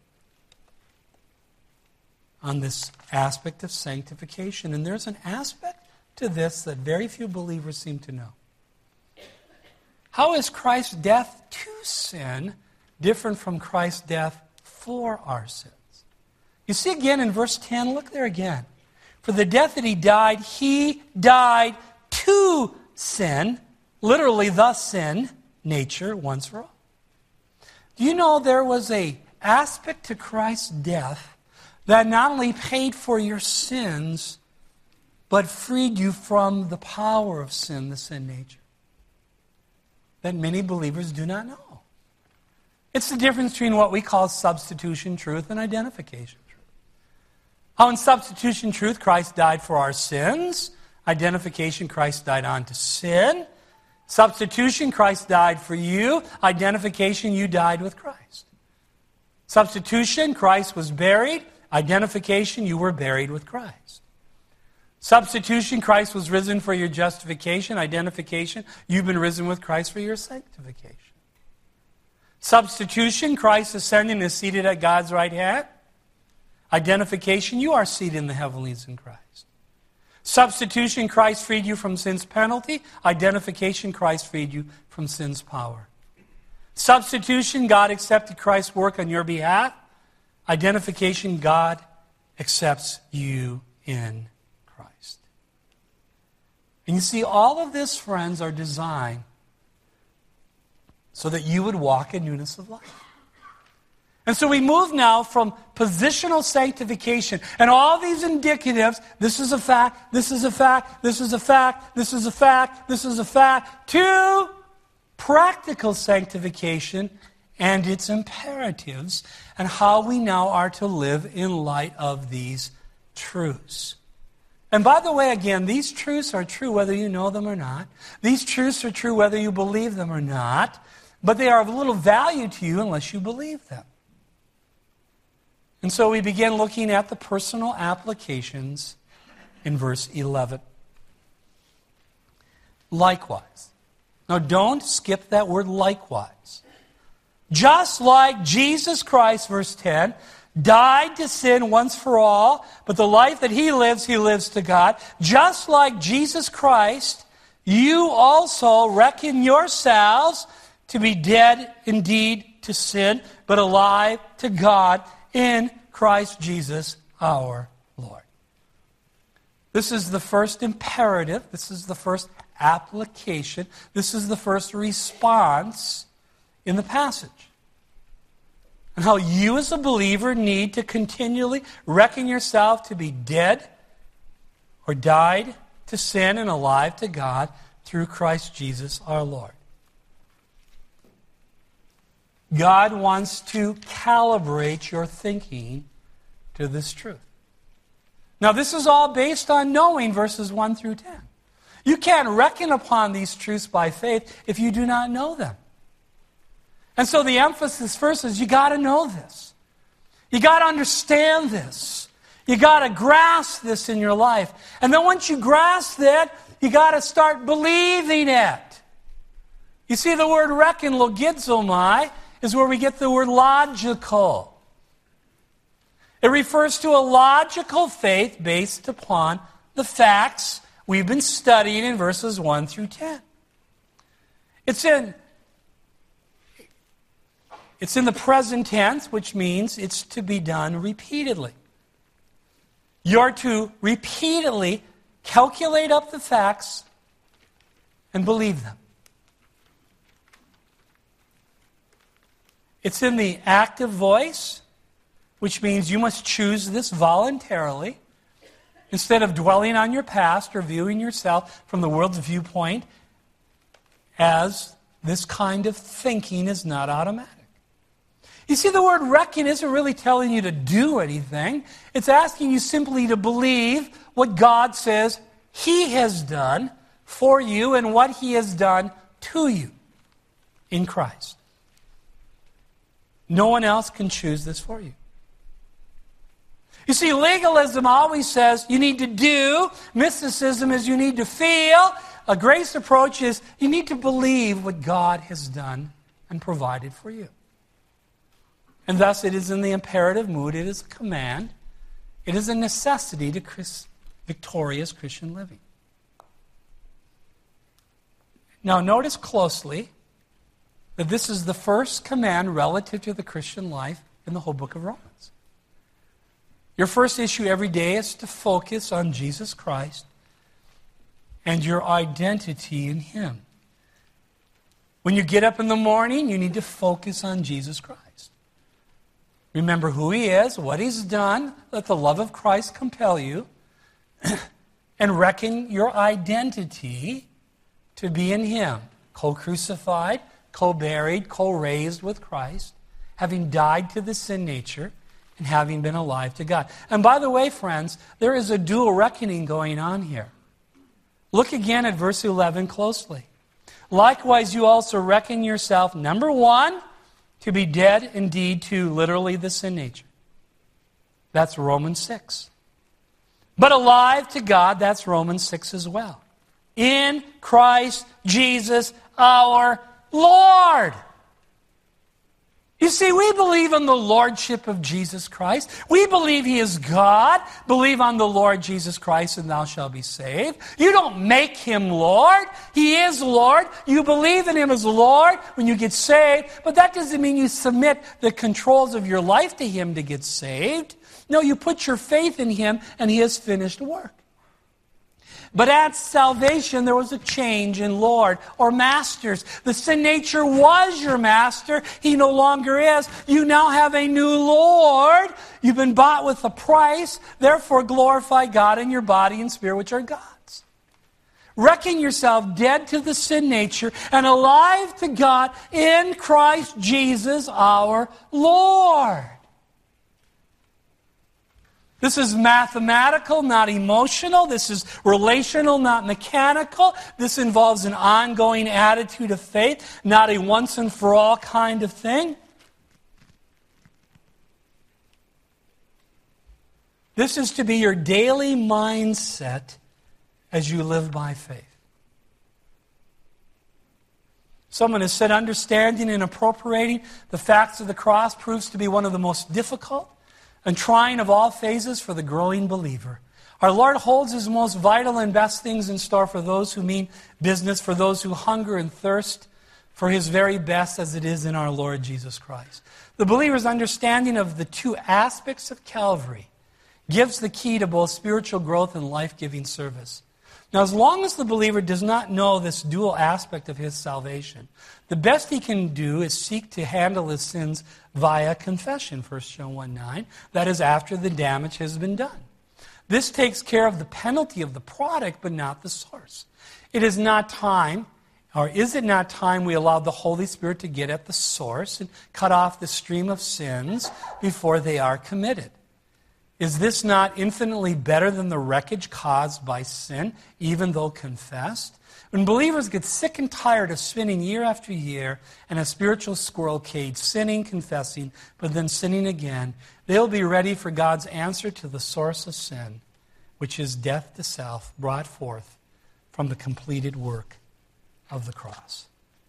on this aspect of sanctification. And there's an aspect to this that very few believers seem to know. How is Christ's death to sin different from Christ's death for our sins? You see again in verse 10, look there again. For the death that he died to sin, literally the sin nature once for all. Do you know there was an aspect to Christ's death that not only paid for your sins, but freed you from the power of sin, the sin nature, that many believers do not know? It's the difference between what we call substitution truth and identification truth. How in substitution truth, Christ died for our sins. Identification, Christ died unto sin. Substitution, Christ died for you. Identification, you died with Christ. Substitution, Christ was buried. Identification, you were buried with Christ. Substitution, Christ was risen for your justification. Identification, you've been risen with Christ for your sanctification. Substitution, Christ ascending and is seated at God's right hand. Identification, you are seated in the heavenlies in Christ. Substitution, Christ freed you from sin's penalty. Identification, Christ freed you from sin's power. Substitution, God accepted Christ's work on your behalf. Identification, God accepts you in Christ. And you see, all of this, friends, are designed so that you would walk in newness of life. And so we move now from positional sanctification and all these indicatives, this is a fact, this is a fact, this is a fact, this is a fact, this is a fact, to practical sanctification and its imperatives and how we now are to live in light of these truths. And by the way, again, these truths are true whether you know them or not. These truths are true whether you believe them or not. But they are of little value to you unless you believe them. And so we begin looking at the personal applications in verse 11. Likewise. Now don't skip that word likewise. Just like Jesus Christ, verse 10, died to sin once for all, but the life that he lives to God. Just like Jesus Christ, you also reckon yourselves to be dead indeed to sin, but alive to God in Christ Jesus our Lord. This is the first imperative. This is the first application. This is the first response in the passage. And how you as a believer need to continually reckon yourself to be dead or died to sin and alive to God through Christ Jesus our Lord. God wants to calibrate your thinking to this truth. Now, this is all based on knowing verses 1 through 10. You can't reckon upon these truths by faith if you do not know them. And so the emphasis first is you got to know this. You got to understand this. You got to grasp this in your life. And then once you grasp it, you got to start believing it. You see, the word reckon, logizomai, is where we get the word logical. It refers to a logical faith based upon the facts we've been studying in verses 1 through 10. It's in the present tense, which means it's to be done repeatedly. You're to repeatedly calculate up the facts and believe them. It's in the active voice, which means you must choose this voluntarily. Instead of dwelling on your past or viewing yourself from the world's viewpoint, as this kind of thinking is not automatic. You see, the word reckon isn't really telling you to do anything. It's asking you simply to believe what God says He has done for you and what He has done to you in Christ. No one else can choose this for you. You see, legalism always says you need to do. Mysticism is you need to feel. A grace approach is you need to believe what God has done and provided for you. And thus it is in the imperative mood. It is a command. It is a necessity to victorious Christian living. Now notice closely that this is the first command relative to the Christian life in the whole book of Romans. Your first issue every day is to focus on Jesus Christ and your identity in Him. When you get up in the morning, you need to focus on Jesus Christ. Remember who He is, what He's done. Let the love of Christ compel you. And reckon your identity to be in Him. Co-crucified, co-buried, co-raised with Christ, having died to the sin nature, and having been alive to God. And by the way, friends, there is a dual reckoning going on here. Look again at verse 11 closely. Likewise, you also reckon yourself, number one, to be dead indeed to literally the sin nature. That's Romans 6. But alive to God, that's Romans 6 as well. In Christ Jesus our Lord. You see, we believe in the Lordship of Jesus Christ. We believe He is God. Believe on the Lord Jesus Christ and thou shalt be saved. You don't make Him Lord. He is Lord. You believe in Him as Lord when you get saved, but that doesn't mean you submit the controls of your life to Him to get saved. No, you put your faith in Him and His finished work. But at salvation, there was a change in Lord or masters. The sin nature was your master. He no longer is. You now have a new Lord. You've been bought with a price. Therefore, glorify God in your body and spirit, which are God's. Reckon yourself dead to the sin nature and alive to God in Christ Jesus our Lord. This is mathematical, not emotional. This is relational, not mechanical. This involves an ongoing attitude of faith, not a once and for all kind of thing. This is to be your daily mindset as you live by faith. Someone has said, understanding and appropriating the facts of the cross proves to be one of the most difficult and trying of all phases for the growing believer. Our Lord holds His most vital and best things in store for those who mean business, for those who hunger and thirst for His very best as it is in our Lord Jesus Christ. The believer's understanding of the two aspects of Calvary gives the key to both spiritual growth and life-giving service. Now, as long as the believer does not know this dual aspect of his salvation, the best he can do is seek to handle his sins via confession, 1 John 1:9. That is, after the damage has been done. This takes care of the penalty of the product, but not the source. It is not time, or is it not time we allow the Holy Spirit to get at the source and cut off the stream of sins before they are committed? Is this not infinitely better than the wreckage caused by sin, even though confessed? When believers get sick and tired of spinning year after year in a spiritual squirrel cage, sinning, confessing, but then sinning again, they'll be ready for God's answer to the source of sin, which is death to self, brought forth from the completed work of the cross.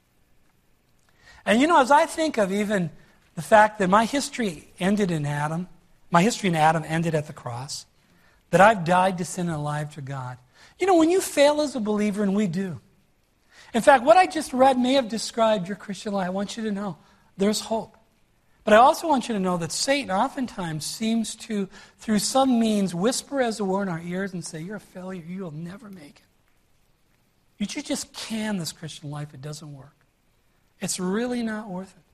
And as I think of even the fact that my history ended in Adam, my history in Adam ended at the cross, that I've died to sin and alive to God. When you fail as a believer, and we do. In fact, what I just read may have described your Christian life. I want you to know there's hope. But I also want you to know that Satan oftentimes seems to, through some means, whisper as it were in our ears and say, you're a failure, you will never make it. You should just can this Christian life, it doesn't work. It's really not worth it.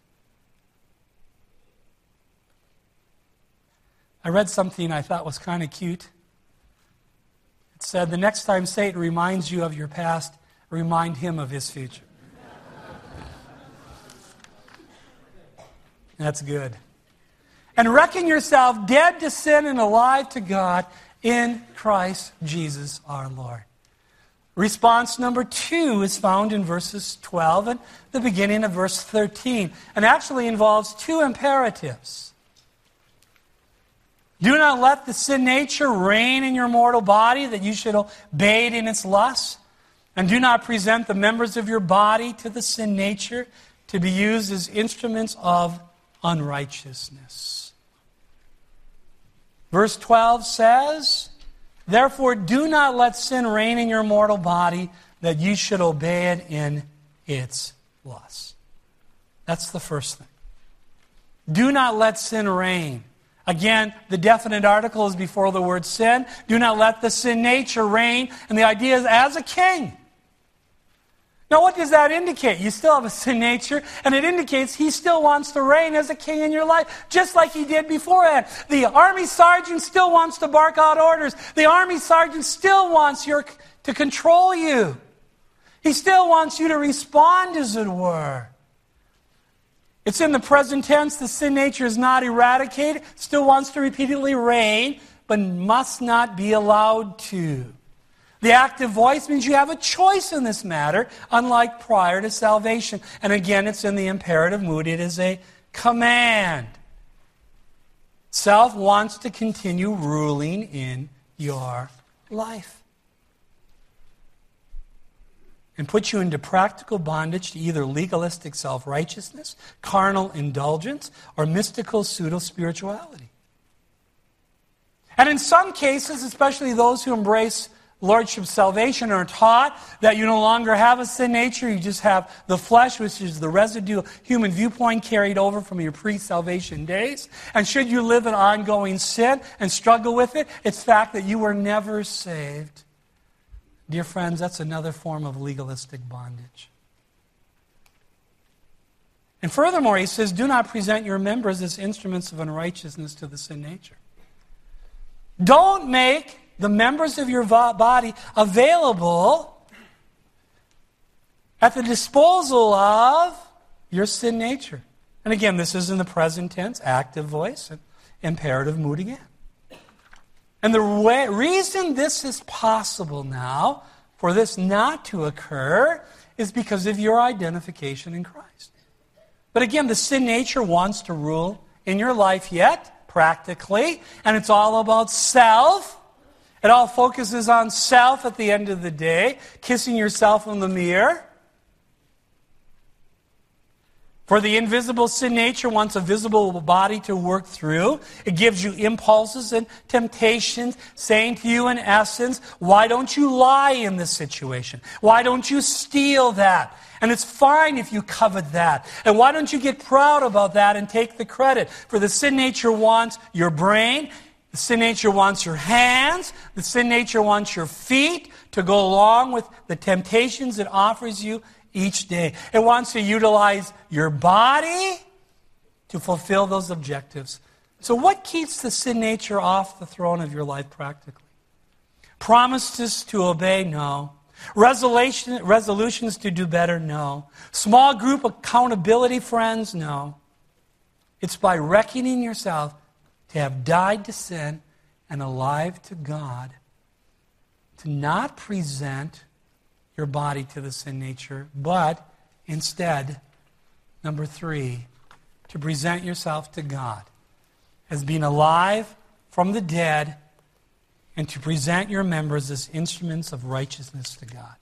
I read something I thought was kind of cute. It said, the next time Satan reminds you of your past, remind him of his future. That's good. And reckon yourself dead to sin and alive to God in Christ Jesus our Lord. Response number 2 is found in verses 12 and the beginning of verse 13, and actually involves 2 imperatives. Do not let the sin nature reign in your mortal body, that you should obey it in its lusts. And do not present the members of your body to the sin nature to be used as instruments of unrighteousness. Verse 12 says, therefore do not let sin reign in your mortal body, that you should obey it in its lusts. That's the first thing. Do not let sin reign. Again, the definite article is before the word sin. Do not let the sin nature reign. And the idea is as a king. Now, what does that indicate? You still have a sin nature, and it indicates he still wants to reign as a king in your life, just like he did beforehand. The army sergeant still wants to bark out orders. The army sergeant still wants to control you. He still wants you to respond, as it were. It's in the present tense. The sin nature is not eradicated. Still wants to repeatedly reign, but must not be allowed to. The active voice means you have a choice in this matter, unlike prior to salvation. And again, it's in the imperative mood. It is a command. Self wants to continue ruling in your life. and put you into practical bondage to either legalistic self-righteousness, carnal indulgence, or mystical pseudo-spirituality. And in some cases, especially those who embrace Lordship salvation, are taught that you no longer have a sin nature, you just have the flesh, which is the residual human viewpoint carried over from your pre-salvation days. And should you live in ongoing sin and struggle with it, it's the fact that you were never saved. Dear friends, that's another form of legalistic bondage. And furthermore, he says, do not present your members as instruments of unrighteousness to the sin nature. Don't make the members of your body available at the disposal of your sin nature. And again, this is in the present tense, active voice, and imperative mood again. And the reason this is possible now, for this not to occur, is because of your identification in Christ. But again, the sin nature wants to rule in your life yet, practically, and it's all about self. It all focuses on self at the end of the day, kissing yourself in the mirror. For the invisible sin nature wants a visible body to work through. It gives you impulses and temptations, saying to you in essence, why don't you lie in this situation? Why don't you steal that? And it's fine if you covet that. And why don't you get proud about that and take the credit? For the sin nature wants your brain. The sin nature wants your hands. The sin nature wants your feet to go along with the temptations it offers you each day. It wants to utilize your body to fulfill those objectives. So what keeps the sin nature off the throne of your life practically? Promises to obey? No. Resolutions to do better? No. Small group accountability, friends? No. It's by reckoning yourself to have died to sin and alive to God, to not present your body to the sin nature, but instead, number 3, to present yourself to God as being alive from the dead and to present your members as instruments of righteousness to God.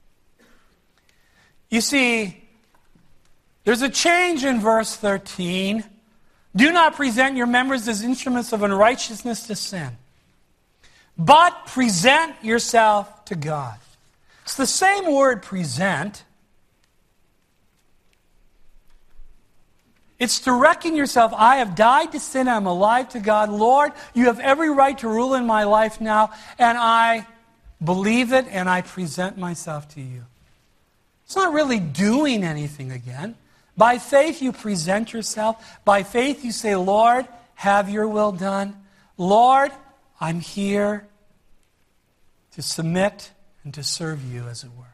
You see, there's a change in verse 13. Do not present your members as instruments of unrighteousness to sin, but present yourself to God. It's the same word, present. It's to reckon yourself, I have died to sin, I'm alive to God. Lord, you have every right to rule in my life now, and I believe it, and I present myself to you. It's not really doing anything again. By faith, you present yourself. By faith, you say, Lord, have your will done. Lord, I'm here to submit and to serve you, as it were.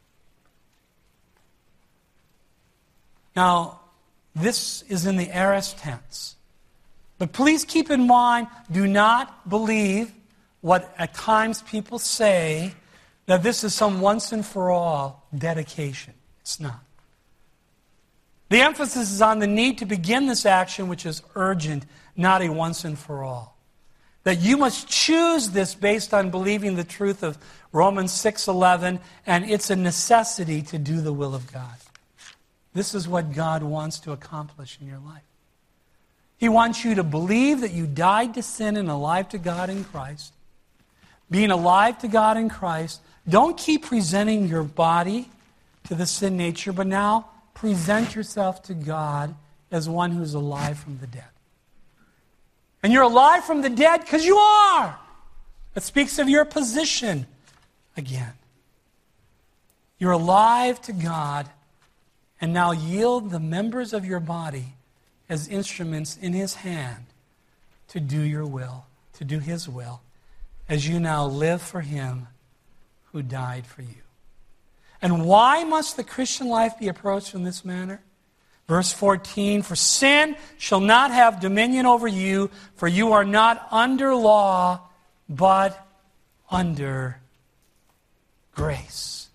Now, this is in the aorist tense. But please keep in mind, do not believe what at times people say, that this is some once and for all dedication. It's not. The emphasis is on the need to begin this action, which is urgent, not a once and for all. That you must choose this based on believing the truth of Romans 6:11, and it's a necessity to do the will of God. This is what God wants to accomplish in your life. He wants you to believe that you died to sin and alive to God in Christ. Being alive to God in Christ, don't keep presenting your body to the sin nature, but now present yourself to God as one who's alive from the dead. And you're alive from the dead because you are. It speaks of your position again. You're alive to God, and now yield the members of your body as instruments in His hand to do your will, to do His will, as you now live for Him who died for you. And why must the Christian life be approached in this manner? Verse 14, for sin shall not have dominion over you, for you are not under law, but under grace.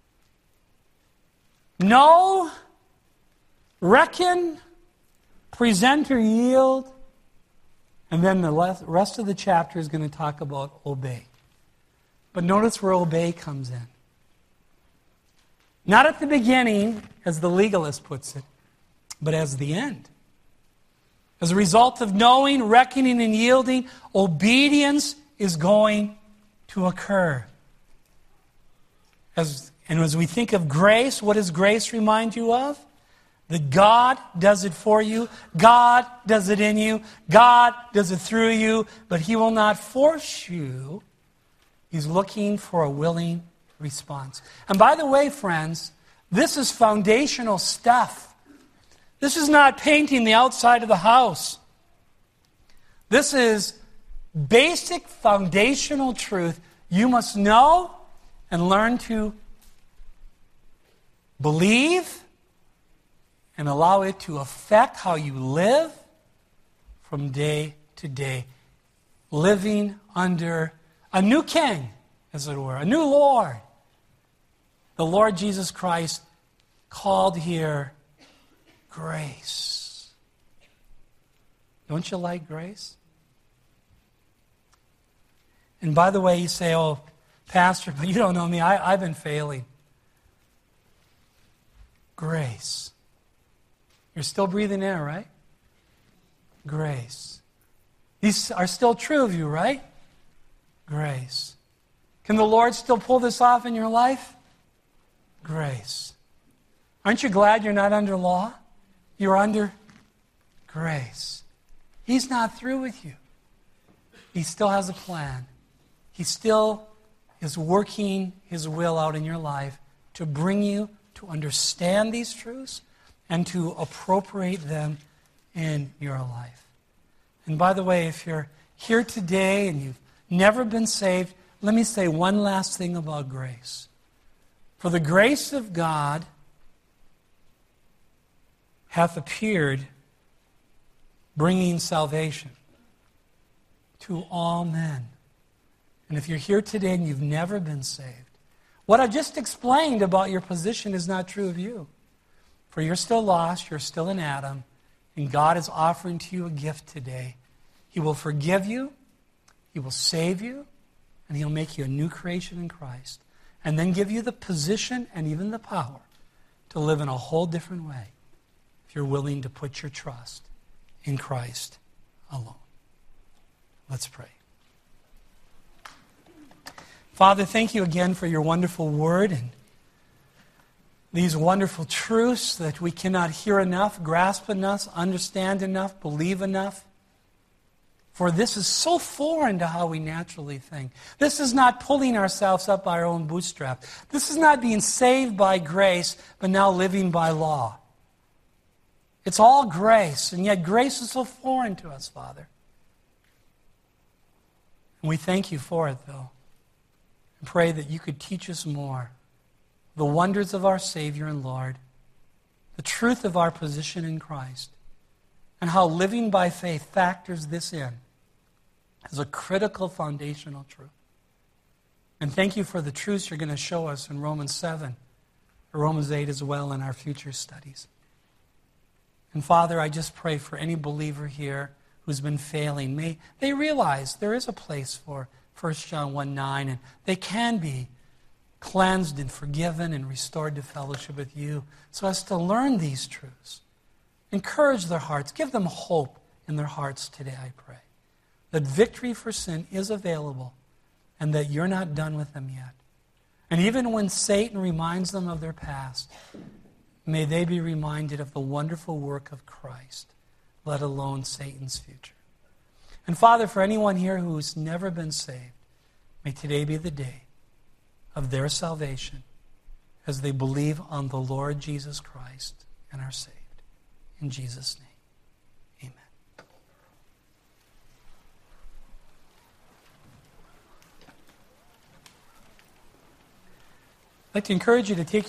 Know, reckon, present or yield, and then the rest of the chapter is going to talk about obey. But notice where obey comes in. Not at the beginning, as the legalist puts it, but as the end. As a result of knowing, reckoning, and yielding, obedience is going to occur. As we think of grace, what does grace remind you of? That God does it for you, God does it in you, God does it through you, but He will not force you. He's looking for a willing response. And by the way, friends, this is foundational stuff. This is not painting the outside of the house. This is basic foundational truth you must know and learn to believe and allow it to affect how you live from day to day. Living under a new king, as it were, a new Lord. The Lord Jesus Christ called here grace. Don't you like grace? And by the way, you say, oh, Pastor, but you don't know me. I've been failing. Grace. You're still breathing air, right? Grace. These are still true of you, right? Grace. Can the Lord still pull this off in your life? Grace. Aren't you glad you're not under law? You're under grace. He's not through with you. He still has a plan. He still is working His will out in your life to bring you to understand these truths and to appropriate them in your life. And by the way, if you're here today and you've never been saved, let me say one last thing about grace. For the grace of God hath appeared, bringing salvation to all men. And if you're here today and you've never been saved, what I just explained about your position is not true of you. For you're still lost, you're still in Adam, and God is offering to you a gift today. He will forgive you, He will save you, and He'll make you a new creation in Christ, and then give you the position and even the power to live in a whole different way if you're willing to put your trust in Christ alone. Let's pray. Father, thank you again for your wonderful word and these wonderful truths that we cannot hear enough, grasp enough, understand enough, believe enough. For this is so foreign to how we naturally think. This is not pulling ourselves up by our own bootstrap. This is not being saved by grace, but now living by law. It's all grace, and yet grace is so foreign to us, Father. And we thank you for it, though. And pray that you could teach us more the wonders of our Savior and Lord, the truth of our position in Christ, and how living by faith factors this in as a critical foundational truth. And thank you for the truths you're going to show us in Romans 7 or Romans 8 as well in our future studies. And Father, I just pray for any believer here who's been failing. May they realize there is a place for 1 John 1:9, and they can be cleansed and forgiven and restored to fellowship with you so as to learn these truths. Encourage their hearts. Give them hope in their hearts today, I pray. That victory for sin is available and that you're not done with them yet. And even when Satan reminds them of their past, may they be reminded of the wonderful work of Christ, let alone Satan's future. And Father, for anyone here who's never been saved, may today be the day of their salvation as they believe on the Lord Jesus Christ and are saved. In Jesus' name, amen. I'd like to encourage you to take